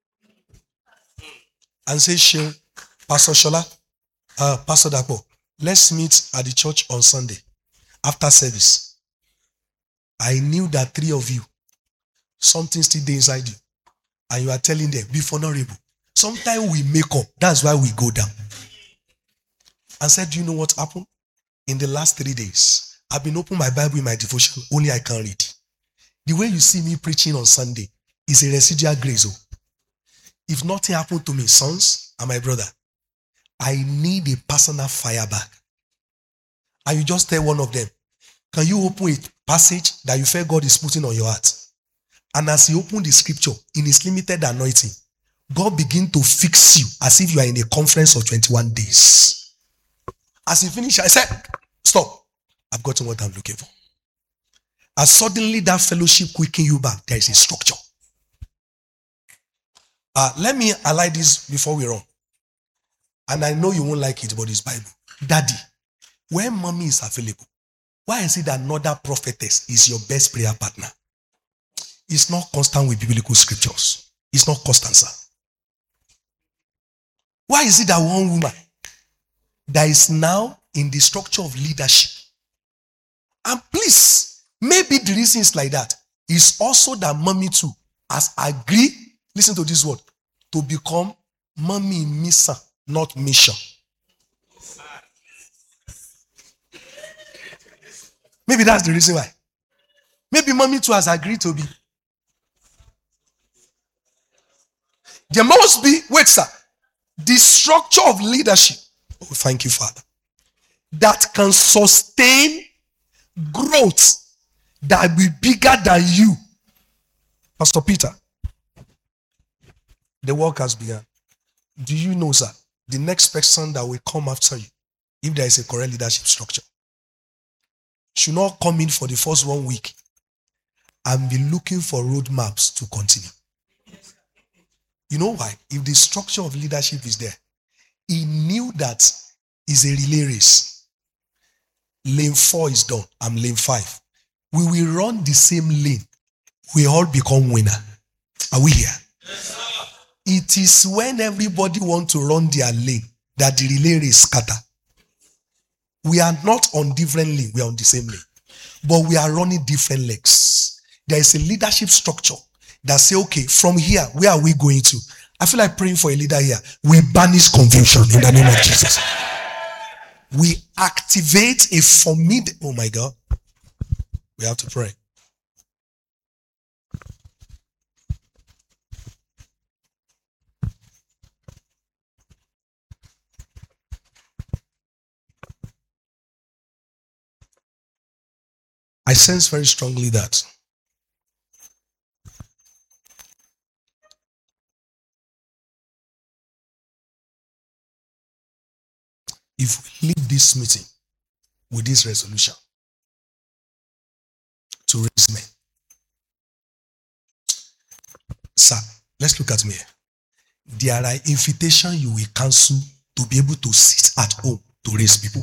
And say, Sheun, Pastor Shola, uh, Pastor Dapo, let's meet at the church on Sunday after service. I knew that three of you, something still there inside you. And you are telling them, be vulnerable. Sometimes we make up. That's why we go down. And said, do you know what happened? In the last three days, I've been opening my Bible in my devotion. Only I can read. The way you see me preaching on Sunday is a residual grace. Oh. If nothing happened to me, sons and my brother, I need a personal fire back. And you just tell one of them, can you open a passage that you feel God is putting on your heart? And as you open the scripture in his limited anointing, God begin to fix you as if you are in a conference of twenty-one days. As he finished, I said, stop. I've gotten what I'm looking for. As suddenly that fellowship quicken you back, there is a structure. Uh, let me highlight this before we run. And I know you won't like it, but it's Bible. Daddy, when mommy is available, why is it that another prophetess is your best prayer partner? It's not constant with biblical scriptures. It's not constant, sir. Why is it that one woman that is now in the structure of leadership? And please, maybe the reason is like that is also that mommy too has agreed, listen to this word, to become mommy missa, not mission. Maybe that's the reason why. Maybe mommy too has agreed to be. There must be, wait sir, the structure of leadership, oh thank you Father, that can sustain growth that will be bigger than you. Pastor Peter, the work has begun. Do you know, sir, the next person that will come after you, if there is a correct leadership structure, should not come in for the first one week and be looking for roadmaps to continue. You know why? If the structure of leadership is there, he knew that it's a relay race. Lane four is done. I'm lane five. We will run the same lane. We all become winner. Are we here? Yes, it is when everybody wants to run their lane that the relay race scatter. We are not on different lane. We are on the same lane. But we are running different legs. There is a leadership structure that say, okay, from here, where are we going to? I feel like praying for a leader here. We banish confusion in the name of Jesus. We activate a formidable, oh my God. We have to pray. I sense very strongly that if we leave this meeting with this resolution to raise men, sir, let's look at me. There are invitations you will cancel to be able to sit at home to raise people.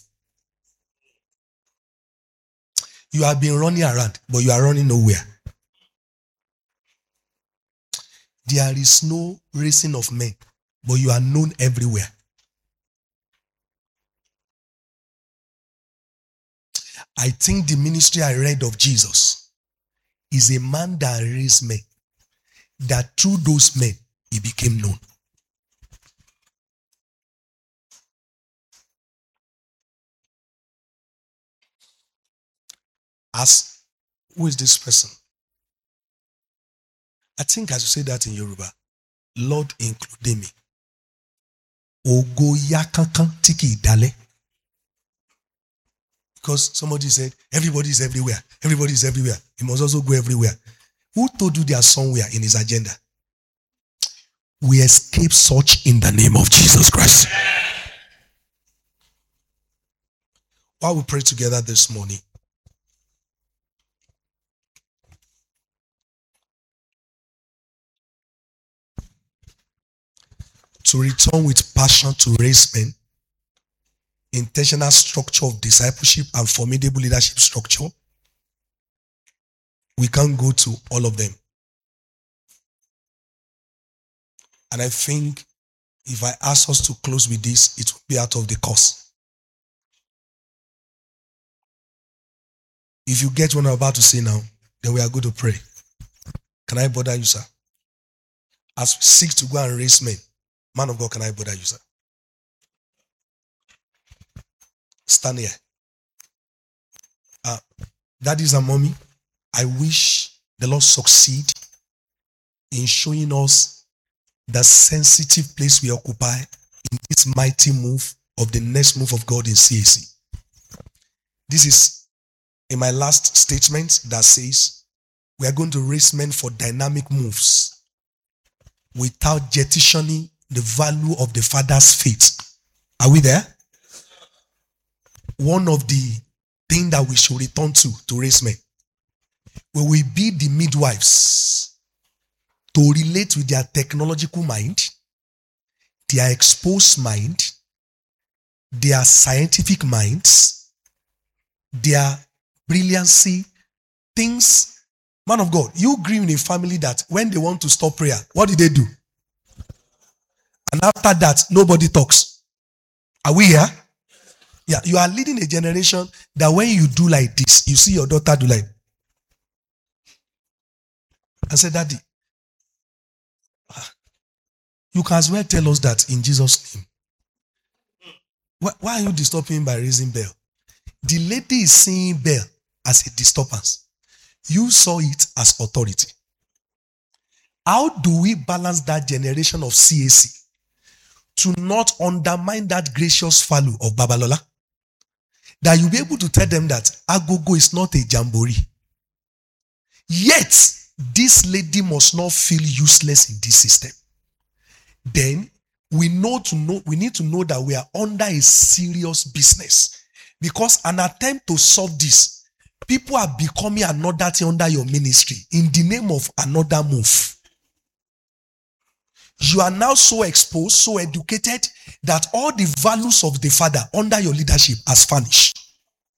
You have been running around, but you are running nowhere. There is no raising of men, but you are known everywhere. I think the ministry I read of Jesus is a man that raised men, that through those men, he became known. As, who is this person? I think I should say that in Yoruba. Lord include me. Ogo yakankan tiki dale. Because somebody said, everybody is everywhere. Everybody is everywhere. He must also go everywhere. Who told you they are somewhere in his agenda? We escape such in the name of Jesus Christ. While we pray together this morning, to return with passion to raise men, intentional structure of discipleship and formidable leadership structure. We can't go to all of them. And I think if I ask us to close with this, it will be out of the course. If you get what I'm about to say now, then we are going to pray. Can I bother you, sir? As we seek to go and raise men, man of God, can I bother you, sir? Stand here. Uh, daddies and mommy, I wish the Lord succeed in showing us the sensitive place we occupy in this mighty move of the next move of God in C A C. This is in my last statement that says we are going to raise men for dynamic moves without jettisoning the value of the Father's faith. Are we there? One of the things that we should return to to raise men, we will be the midwives to relate with their technological mind, their exposed mind, their scientific minds, their brilliancy, things. Man of God, you grew in a family that when they want to stop prayer, what did they do? And after that, nobody talks. Are we here? Yeah, you are leading a generation that when you do like this, you see your daughter do like. I said, Daddy, you can as well tell us that in Jesus' name. Why, why are you disturbing by raising bell? The lady is seeing bell as a disturbance. You saw it as authority. How do we balance that generation of C A C to not undermine that gracious value of Babalola? That you'll be able to tell them that Agogo is not a jamboree. Yet, this lady must not feel useless in this system. Then, we know to know, we need to know that we are under a serious business. Because an attempt to solve this, people are becoming another thing under your ministry in the name of another move. You are now so exposed, so educated, that all the values of the Father under your leadership has vanished.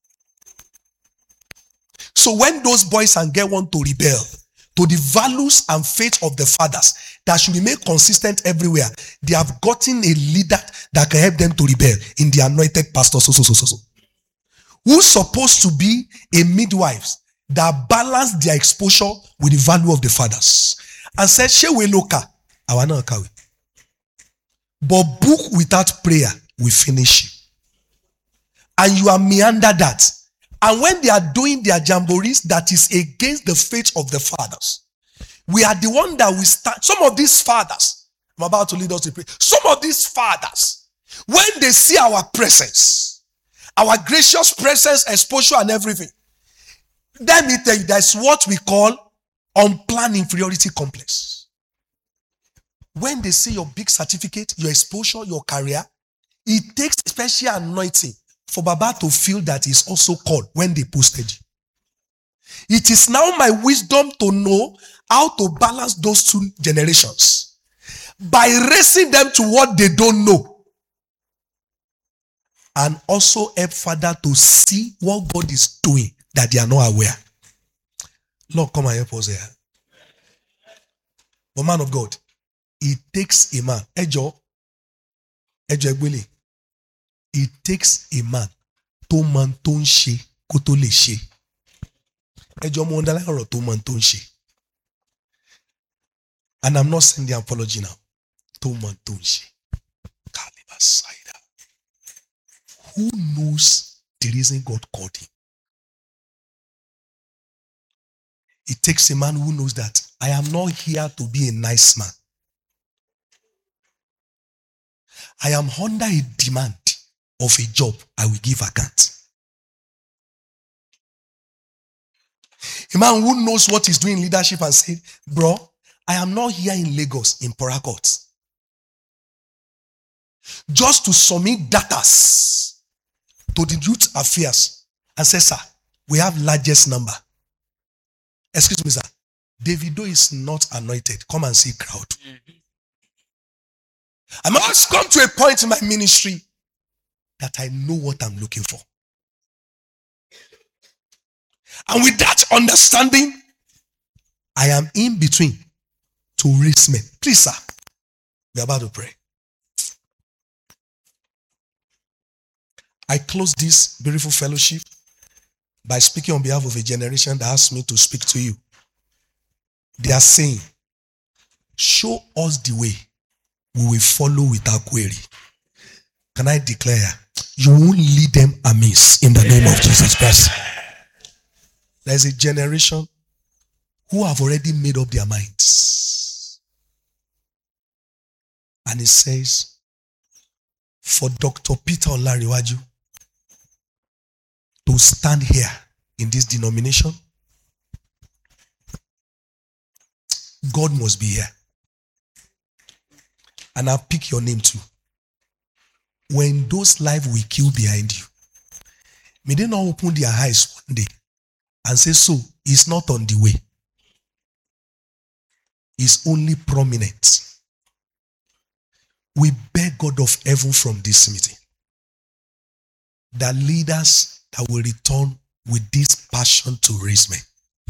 So when those boys and girls want to rebel to the values and faith of the fathers that should remain consistent everywhere, they have gotten a leader that can help them to rebel in the anointed pastor, so, so, so, so, so. Who's supposed to be a midwife that balance their exposure with the value of the fathers. And said, she will look at our not carry. But book without prayer will finish you. And you are meander that. And when they are doing their jamborees that is against the faith of the fathers, we are the one that will start. Some of these fathers, I'm about to lead us to pray. Some of these fathers, when they see our presence, our gracious presence, exposure, and everything, let me tell you, that's what we call unplanned inferiority complex. When they see your big certificate, your exposure, your career, it takes special anointing for Baba to feel that he's also called when they posted you. It is now my wisdom to know how to balance those two generations by raising them to what they don't know. And also help Father to see what God is doing that they are not aware. Lord, come and help us here. But man of God, it takes a man. Ejo, Ejo Egbele. It takes a man to man to nse ko to le se. Ejo mo underline ọ̀rọ̀ to man to nse. And I'm not saying the apology now. To man to nse. Kaliba Saida. Who knows the reason God called him? It takes a man who knows that I am not here to be a nice man. I am under a demand of a job I will give account. A man who knows what he's doing in leadership and say, bro, I am not here in Lagos, in Port Harcourt, just to submit data to the youth affairs and say, sir, we have largest number. Excuse me, sir. Davido is not anointed. Come and see crowd. Mm-hmm. I must come to a point in my ministry that I know what I'm looking for. And with that understanding, I am in between to raise men. Please, sir, we're about to pray. I close this beautiful fellowship by speaking on behalf of a generation that asked me to speak to you. They are saying, show us the way, we will follow without query. Can I declare, you won't lead them amiss in the name of Jesus Christ. There's a generation who have already made up their minds. And it says, for Doctor Peter Olariwaju to stand here in this denomination, God must be here. And I'll pick your name too. When those lives will kill behind you, may they not open their eyes one day and say, so, it's not on the way. It's only prominent. We beg God of heaven from this meeting that leaders that will return with this passion to raise men.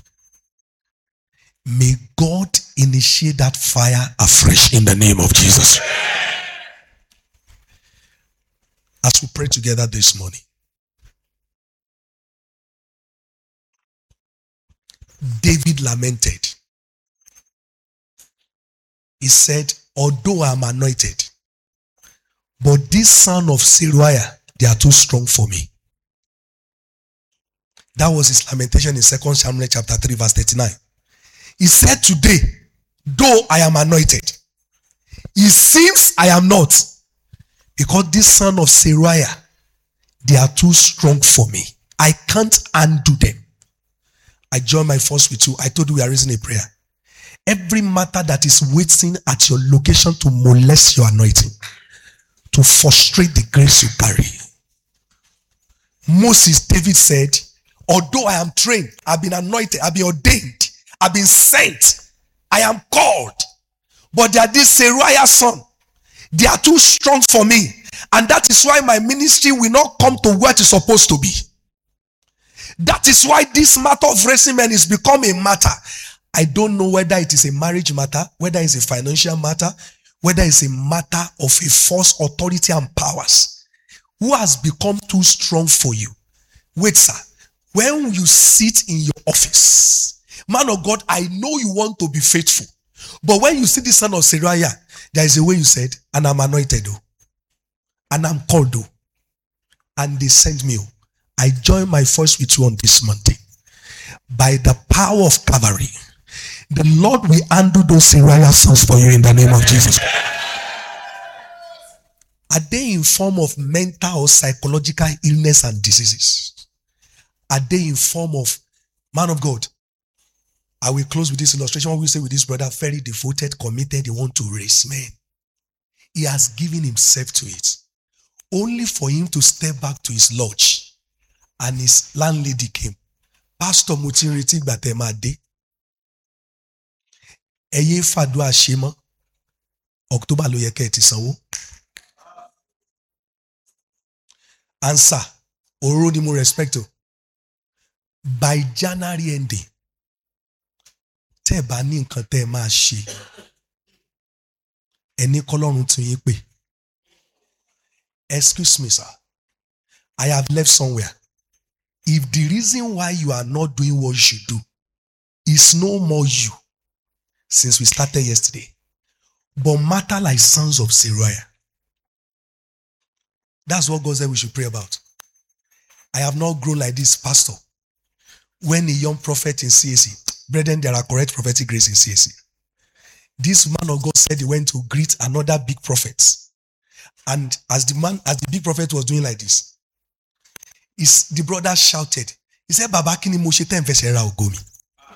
May God initiate that fire afresh in the name of Jesus. As we pray together this morning, David lamented. He said, although I am anointed, but this son of Zeruiah, they are too strong for me. That was his lamentation in Second Samuel chapter three, verse thirty-nine. He said, today, though I am anointed, it seems I am not, because this son of Zeruiah, they are too strong for me. I can't undo them. I join my force with you. I told you we are raising a prayer. Every matter that is waiting at your location to molest your anointing, to frustrate the grace you carry. Moses, David said, although I am trained, I've been anointed, I've been ordained, I've been sent, I am called, but they are this Zeruiah son. They are too strong for me. And that is why my ministry will not come to where it is supposed to be. That is why this matter of raising men is become a matter. I don't know whether it is a marriage matter, whether it's a financial matter, whether it's a matter of a false authority and powers who has become too strong for you. Wait, sir. When you sit in your office, man of God, I know you want to be faithful. But when you see the son of Seraiah, there is a way you said, and I'm anointed, oh, and I'm called, oh, and they sent me. Oh. I join my voice with you on this mountain. By the power of Calvary, the Lord will handle those Seraiah sons for you in the name of Jesus. Are they in form of mental or psychological illness and diseases? Are they in form of, man of God? I will close with this illustration. What we say with this brother, very devoted, committed, he wants to raise men. He has given himself to it. Only for him to step back to his lodge. And his landlady came. Pastor Mutinriti Batemade. Eye Fadua Shema. October lo yeke ti sanwó. Answer. Oro ni mo respect o. By January ending. Tẹ́ bá ní nǹkan tẹ́ máa ṣe. Ẹni kọ́lọ́run tún yín pè. Excuse me, sir. I have left somewhere. If the reason why you are not doing what you should do is no more you, since we started yesterday, but matter like sons of Seraiah. That's what God said we should pray about. I have not grown like this, pastor. When a young prophet in C A C, brethren, there are correct prophetic grace in C A C. This man of God said he went to greet another big prophet. And as the man, as the big prophet was doing like this, Is the brother shouted. He said, Baba kini mo ṣe ten fẹsẹ̀ ra ògo mi.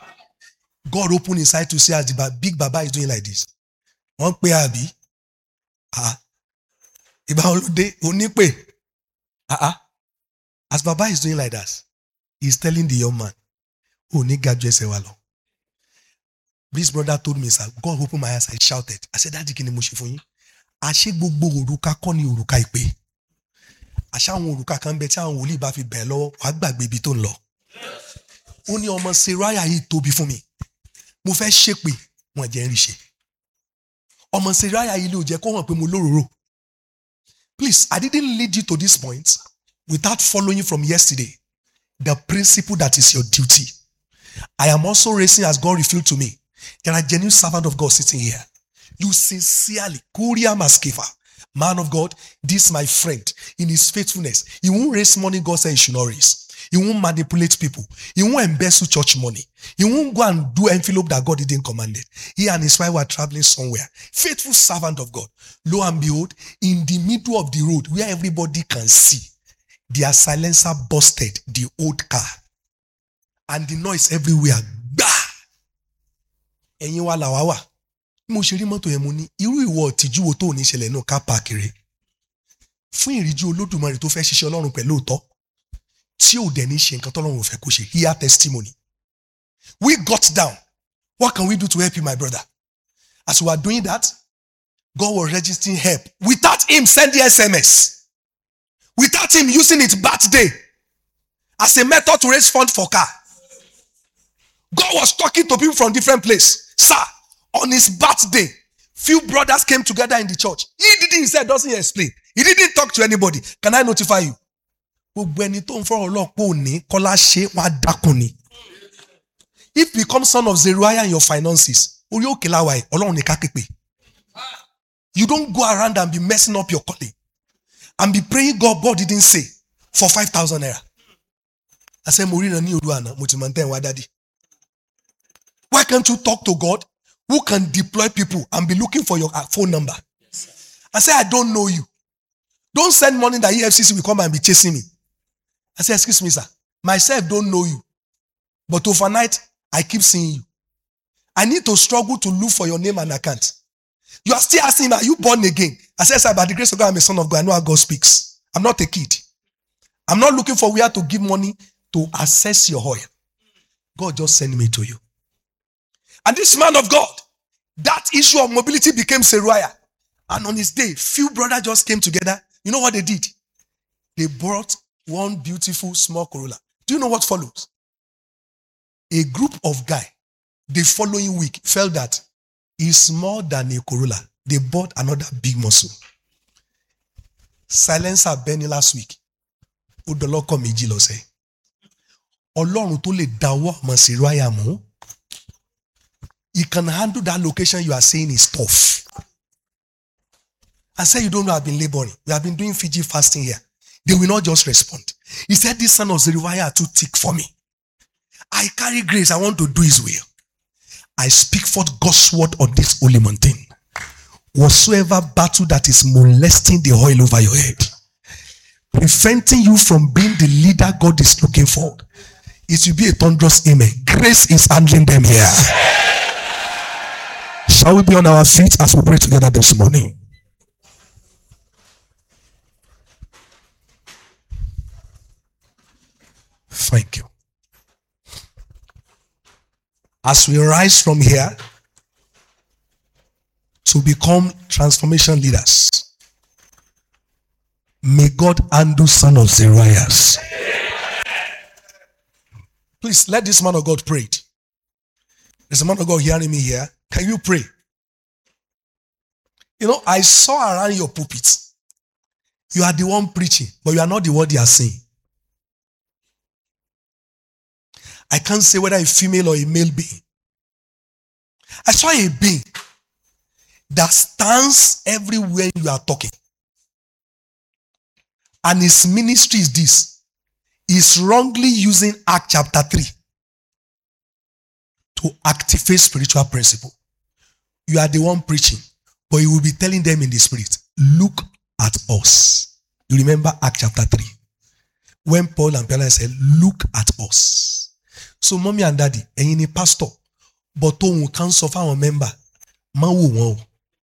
God opened his eye to see as the big Baba is doing like this. Wọ́n pè àbí. Ah. Ìbá olóde òní pè. Ah ah. As Baba is doing like that, he's telling the young man, òní gaju ẹsẹ̀ wa lọ. This brother told me, sir, God opened my eyes. I shouted. I said, Daddy kini mo ṣe fún yín. Àṣé gbogbo òrùka kọ́ ni òrùka ìpè. Àṣà àwọn òrùka kan bẹ tí àwọn wòlíì bá fi bẹ̀ lọ́wọ́ wàá gbàgbé ibi tó ń lọ. Ó ní ọmọ Seraiah yìí tóbi fún mi. Mo fẹ́ ṣépè wọn jẹ́ ń rí ṣe. Ọmọ Seraiah yìí ló jẹ́ kó hàn pé mo lóróró. Please, I didn't lead you to this point without following from yesterday the principle that is your duty. I am also raising as God revealed to me. There are genuine servants of God sitting here. You sincerely, Kuria Maskefa. Man of God, this my friend, in his faithfulness, he won't raise money God said he should not raise. He won't manipulate people. He won't embezzle church money. He won't go and do envelope that God didn't command it. He and his wife were traveling somewhere. Faithful servant of God. Lo and behold, in the middle of the road, where everybody can see, their silencer busted the old car. And the noise everywhere. Bah! Ẹ̀yin wa làwa wà. Mo ṣe rí mọ́tò yẹn mo ní irú ìwọ tìjú wo tó ní ṣẹlẹ̀ náà ká pàkiri fún ìríjú Olódùmarè tó fẹ́ ṣiṣẹ́ Ọlọ́run pẹ̀lú òótọ́ tí ò dẹ̀ ní ṣe nǹkan tọ́lọ́run ò fẹ́ kó ṣe. Hear testimony. We got down. What can we do to help you, my brother? As we were doing that, God was registering help without him sending S M S, without him using his birthday as a method to raise funds for car. God was talking to people from different places. Sir, on his birthday, few brothers came together in the church. He didn't, he said, doesn't explain. He didn't talk to anybody. Can I notify you? If you become son of Zeruiah in your finances, you don't go around and be messing up your calling and be praying God, God didn't say for five thousand naira. I said, why can't you talk to God who can deploy people and be looking for your phone number? I say, I don't know you. Don't send money that E F C C will come and be chasing me. I say, excuse me, sir. Myself don't know you. But overnight, I keep seeing you. I need to struggle to look for your name and account. You are still asking me, are you born again? I say, sir, by the grace of God, I'm a son of God. I know how God speaks. I'm not a kid. I'm not looking for where to give money to assess your oil. God just sent me to you. And this man of God, that issue of mobility became Seraiah. And on his day, few brothers just came together. You know what they did? They brought one beautiful small Corolla. Do you know what follows? A group of guys, the following week, felt that it's more than a Corolla. They bought another big muscle. Silencer Benny last week. Odoloko méjì ló say. Ọlọ́run tó lè dáwọ́ mọ̀ sí Royal mú. You can handle that location you are saying is tough. I said you don't know I've been laboring. We have been doing Fiji fasting here. They will not just respond. He said this son of Zeruiah are too thick for me. I carry grace. I want to do his will. I speak forth God's word on this holy mountain. Whatsoever battle that is molesting the oil over your head, preventing you from being the leader God is looking for, it will be a thunderous amen. Grace is handling them here. Shall we be on our feet as we pray together this morning? Thank you. As we rise from here to become transformation leaders, may God handle son of Zeruiah. Please let this man of God pray. There's a man of God hearing me here. Can you pray? You know, I saw around your pulpit. You are the one preaching, but you are not the word you are saying. I can't say whether a female or a male being. I saw a being that stands everywhere you are talking. And his ministry is this. He's wrongly using Acts chapter three to activate spiritual principle. You are the one preaching, but you will be telling them in the spirit, look at us. You remember Acts chapter three. When Paul and Peter said, look at us. So mommy and daddy, ẹ̀yin ni pastor, but ohun kan sọ fáwọn member, má wò wọ́n o.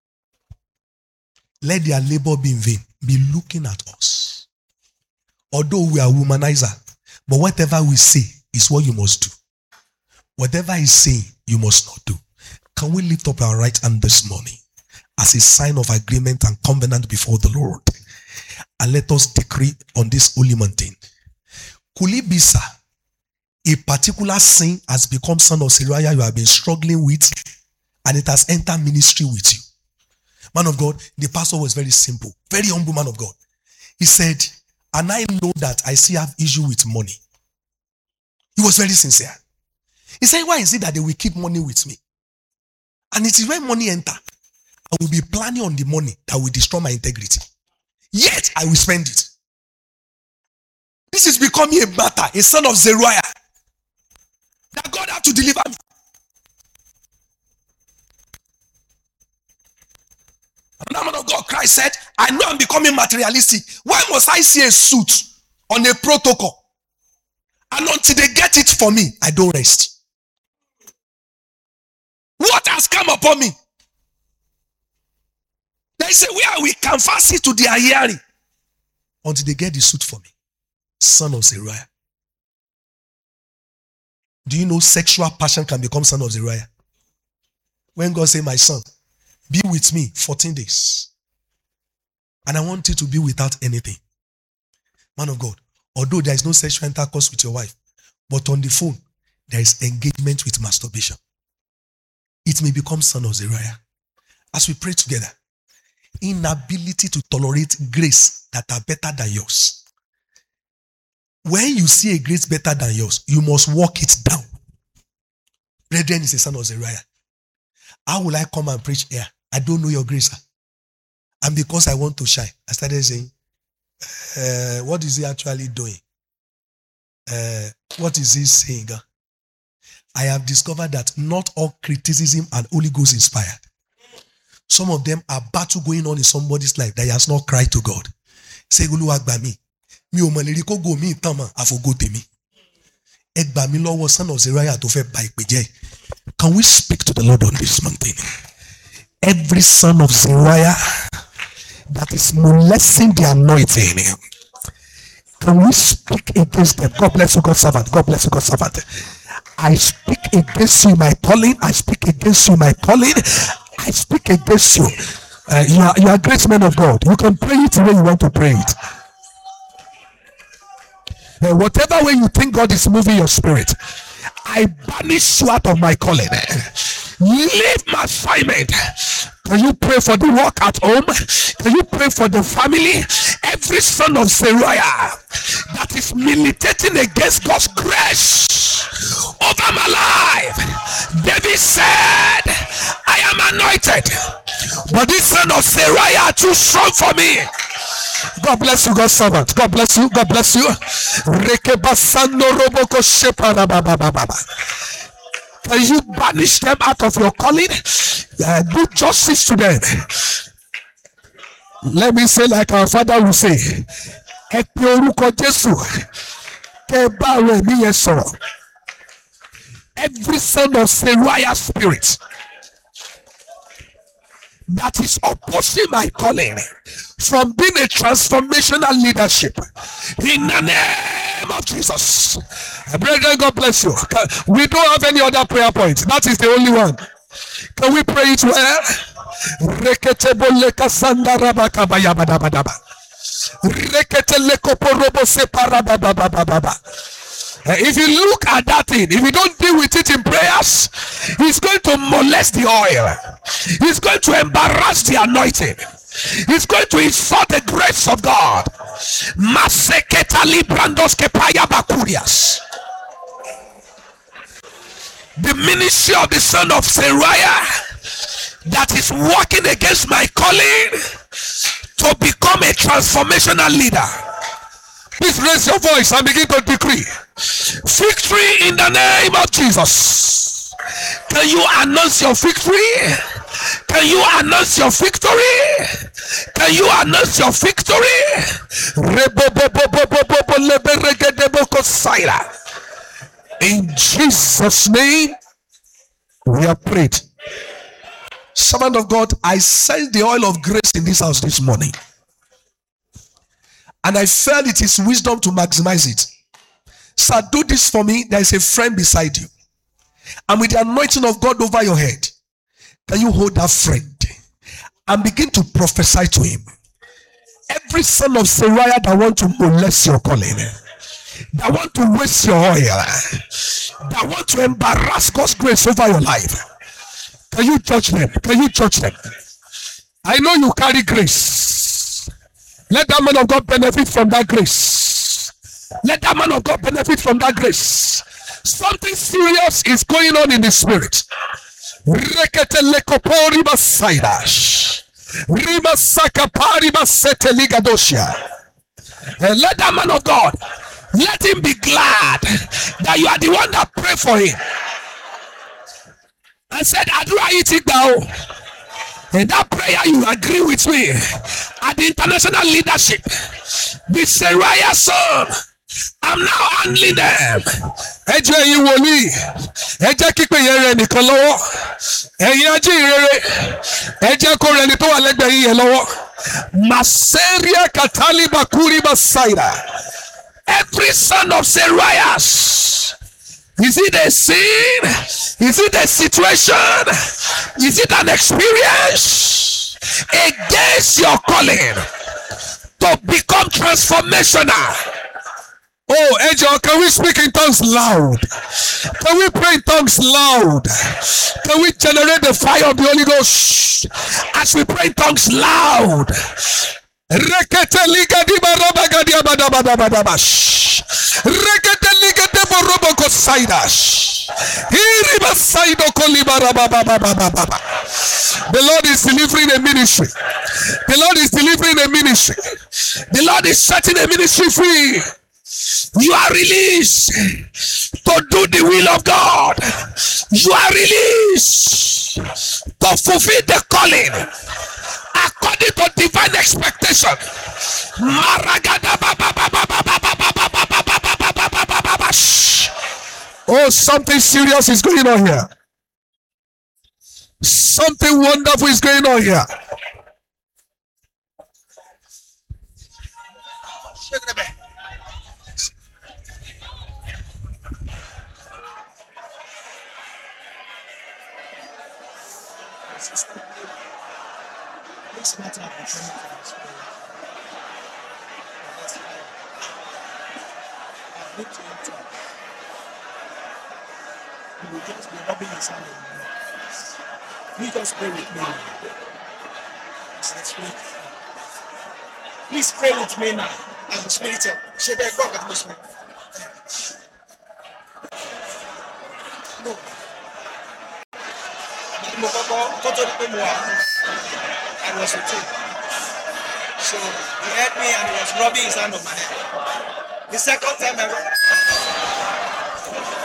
Let their labor be in vain. Be looking at us. Although we are womanizer, but whatever we say is what you must do. Whatever he's saying, you must not do. Can we lift up our right hand this morning as a sign of agreement and covenant before the Lord? And let us decree on this holy mountain. Could it be, sir, a particular sin has become son of Zeruiah you have been struggling with, and it has entered ministry with you? Man of God, the pastor was very simple, very humble man of God. He said, and I know that I still have issue with money. He was very sincere. He said, why is it that they will keep money with me? And it is when money enter, I will be planning on the money that will destroy my integrity. Yet I will spend it. This is becoming a matter, a son of Zeruiah, that God had to deliver me. And the man of God Christ said, I know I'm becoming materialistic. Why must I see a suit on a protocol? And until they get it for me, I don't rest. What has come upon me? They say, where we can fast it to their hearing until they get the suit for me. Son of Zeruiah. Do you know sexual passion can become son of Zeruiah? When God say, my son, be with me fourteen days. And I want you to be without anything. Man of God, although there is no sexual intercourse with your wife, but on the phone, there is engagement with masturbation. It may become son of Zeruiah. As we pray together, inability to tolerate grace that are better than yours. When you see a grace better than yours, you must walk it down. Brethren is a son of Zeruiah. How will I come and preach here? I don't know your grace, sir. And because I want to shine, I started saying, uh, what is he actually doing? Uh, what is he saying? I have discovered that not all criticism and Holy Ghost inspired. Some of them are battle going on in somebody's life that he has not cried to God. Say, Oluwa gba mi. Mi o mọ leri ko go mi tan mo afogo temi. Ẹ gbà mí lọ́wọ́ son of Zeruiah tó fẹ́ ba ìpè jẹ́. Can we speak to the Lord on this mountain? Every son of Zeruiah that is molesting the anointing, can we speak against them? God bless you, God's servant. God bless you, God's servant. I speak against you, my calling. I speak against you, my calling. I speak against you. Uh, you are you are a great man of God. You can pray it the way you want to pray it. Uh, whatever way you think God is moving your spirit, I banish you out of my calling. Leave my assignment. Can you pray for the work at home? Can you pray for the family? Every son of Zeruiah that is militating against God's grace over my life. David said, I am anointed, but this son of Zeruiah are too strong for me. God bless you, God's servant. God bless you. God bless you. Can you banish them out of your calling? Uh, do justice to them. Let me say like our father will say, every son of Zeruiah spirit that is opposing my calling from being a transformational leadership, in the name of Jesus. Brethren, God bless you. We don't have any other prayer point. That is the only one. Can we pray it well? If you look at that thing, if you don't deal with it in prayers, he's going to molest the oil. He's going to embarrass the anointing. He's going to insult the grace of God. The ministry of the son of Zeruiah that is working against my calling to become a transformational leader. Please raise your voice and begin to decree victory in the name of Jesus. Can you announce your victory? Can you announce your victory? Can you announce your victory? In Jesus' name, we have prayed. Servant of God, I sense the oil of grace in this house this morning. And I felt it is wisdom to maximize it. Sir, do this for me. There is a friend beside you. And with the anointing of God over your head, can you hold that friend and begin to prophesy to him? Every son of Zeruiah that want to molest your calling, that want to waste your oil, that want to embarrass God's grace over your life, can you judge them? Can you judge them? I know you carry grace. Let that man of God benefit from that grace. Let that man of God benefit from that grace. Something serious is going on in the spirit. And let that man of God, let him be glad that you are the one that prayed for him and said, Adura it down. And that prayer you agree with me at the international leadership. The Zeruiah son, I'm now handling them. Ẹjẹ́ yìí wòlíì, ẹjẹ́ kíkpé yẹn rẹ̀ nìkan lọ́wọ́. Ẹ̀yin ajé ìrere, ẹjẹ́ kó rẹ̀ ní tó wà lẹ́gbẹ̀ẹ́ yìí yẹn lọ́wọ́. Maseria katali bakuri basaira. Every son of Zeruiah, is it a sin? Is it a situation? Is it an experience against your calling to become transformational? Oh, Angel, can we speak in tongues loud? Can we pray in tongues loud? Can we generate the fire of the Holy Ghost as we pray in tongues loud? Rekete liga di baraba gadia bada bada bada bash. Rekete liga de borobo kosaidash. Iriba saido kolibara baba baba baba. The Lord is delivering a ministry. The Lord is delivering a ministry. The Lord is setting a ministry free. You are released to do the will of God. You are released to fulfill the calling according to divine expectation. Oh, something serious is going on here. Something wonderful is going on here. need to enter. He will just be rubbing his hand on me. Please just pray with me. Please pray with me now. As the Spirit help. Should I go with this one? No. I was with him. So he had me and he was rubbing his hand on my head. The second time I went.